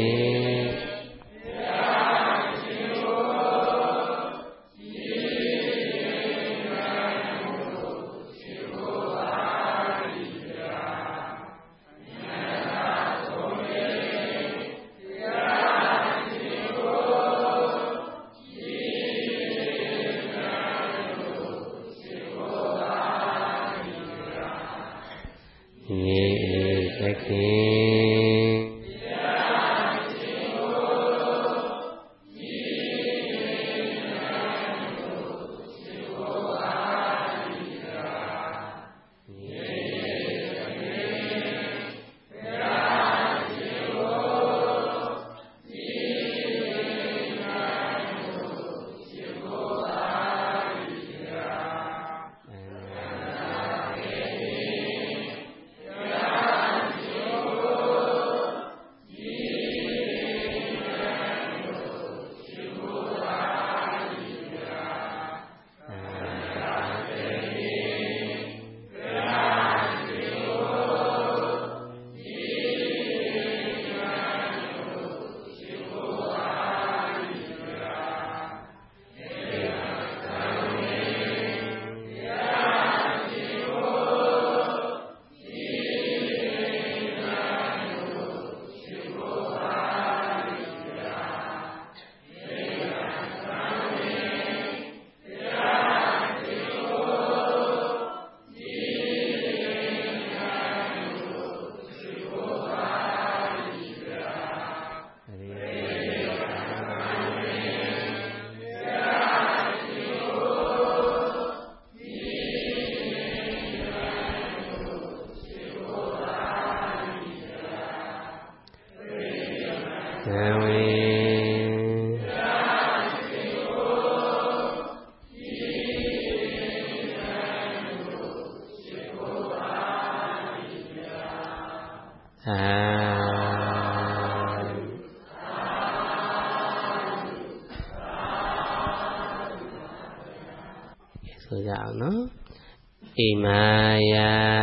ဆိုကြအောင်နော်ဣမာယ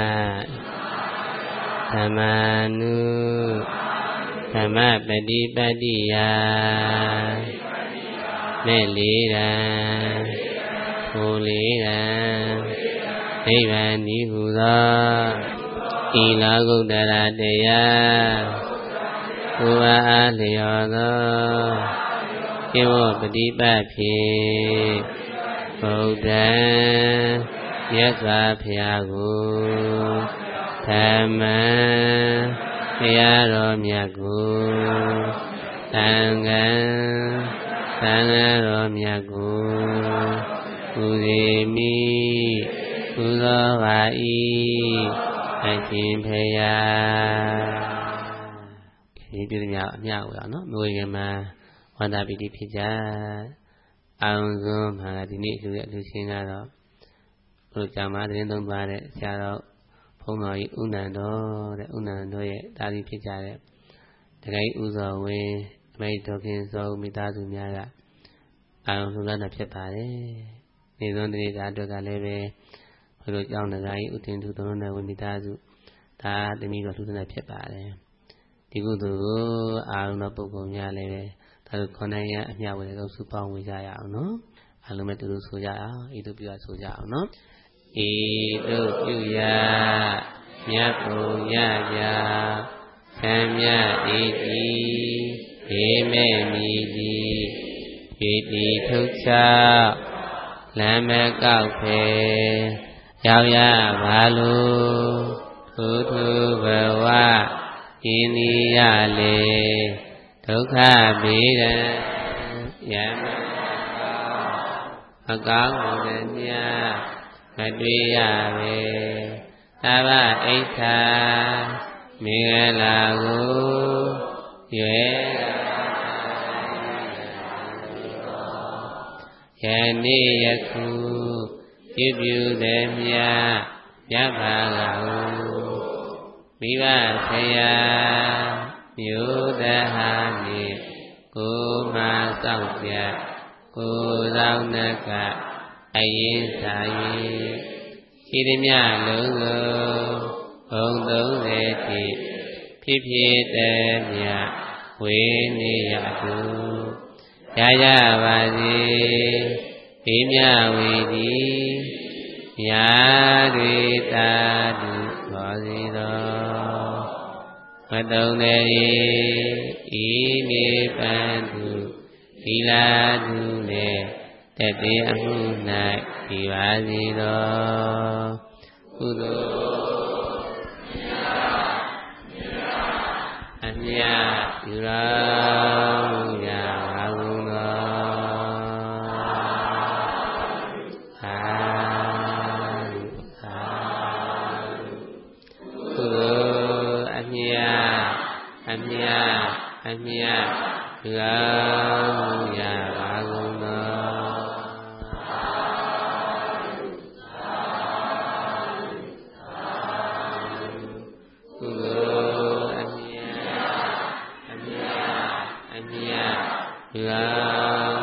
သမနုသမပတိပတ္တိယမဲ့လေးရန်ကိုလေးရန်နိဗ္ဗာန်ဤဟူသောဤလာဂုတ္တရာတရားကိုယ်အားလျော်သောဧဝပฏิပတ်ဖြင့်ဗုဒ္ဓံမြတ်စွာဘုရားကိုဓမ္မံဘုရားတော်မြတ်ကိုသံဃံသံဃာတော်မြတ်ကိုပူဇေမိပူဇော်ပါ၏အရှင်ဘုရားဒီပြုမြအမြဝေအောင်နော်မျိုးရင်မှာဝန္တာပိတိဖြစ်ကြအောင်ဆုံးမှာဒီနေ့လူရဲ့လူချင်းကတော့ဘုရားကြာမှာတင်းသုံးသွားတဲ့ဆရာတော်ဘုန်းတော်ကြီးဥနန္တော်တဲ့ဥနန္တော်ရဲ့တာလီဖြစ်ကြတဲ့တခိုင်ဥဇော်ဝင်းအမိတ်တော်ခင်စောမိသားစုများကအောင်လူလာတာဖြစ်ပါတယ်နေသောတနေ့တာအတွက်ကလည်းပဲဘုလိုကြောင့်တကားကြီးဥတင်သူသုံးတဲ့ဝိမိသားစုဒါတနည်းတော့ထူးထူးနဲ့ဖြစ်ပါတယ်ဒီကုသိုလ်ကိုအာရုံတော်ပုဂ္ဂိုလ်များလည်းပဲဒါတို့ခေါင်းတိုင်းရအမျှဝေတော့စုပေါင်းဝေကြရအောင်နော်အားလုံးပဲတူတူဆိုကြအောင်ဤတို့ပြုဆိုကြအောင်နော်ဤတို့ပြုရမြတ်ဘုံရကြဆံမြတ်ဤဤေမေမိတိပိတိထုချလမ်းမကောက်ဖေရောက်ရပါလို့ထုထုဘဝဤနိယလေဒုက္ခဘေဒံယမအကောင်းမှုမြတ်မတွေ့ရပေသဗ္ဗဣဋ္ဌာမင်္ဂလာကိုရွယ်ယနေ့ယခုပြုပြုသည်မြတ်မြတ်ဘာကဟုမိဘဆရာမျိုးသဟာနှင့်ကိုမစောင့်ပြကိုဆောင်နကအရင်စာ၍ရှိသည်မြလုံးကိုဘုံသုံးစေတိဖြစ်ဖြစ်သည်မြတ်ဝေနေရတုရရပါစေဒီမြဝေဒီညာတွေတာတုဘောစီတော်မတုံနေဤနိဗ္ဗာန်တုသီလာတုနဲ့တတိအမှု၌ဒီပါစီတော်ကုသိုလ်အမြတ်ယူတော်ရပါကုန်သောသာသာကုသိုလ်အမြတ်အမြတ်အမြတ်ယူတော်ရပါကုန်သောကုသိုလ်အမြတ်အမြတ်အမြတ်ယူတော်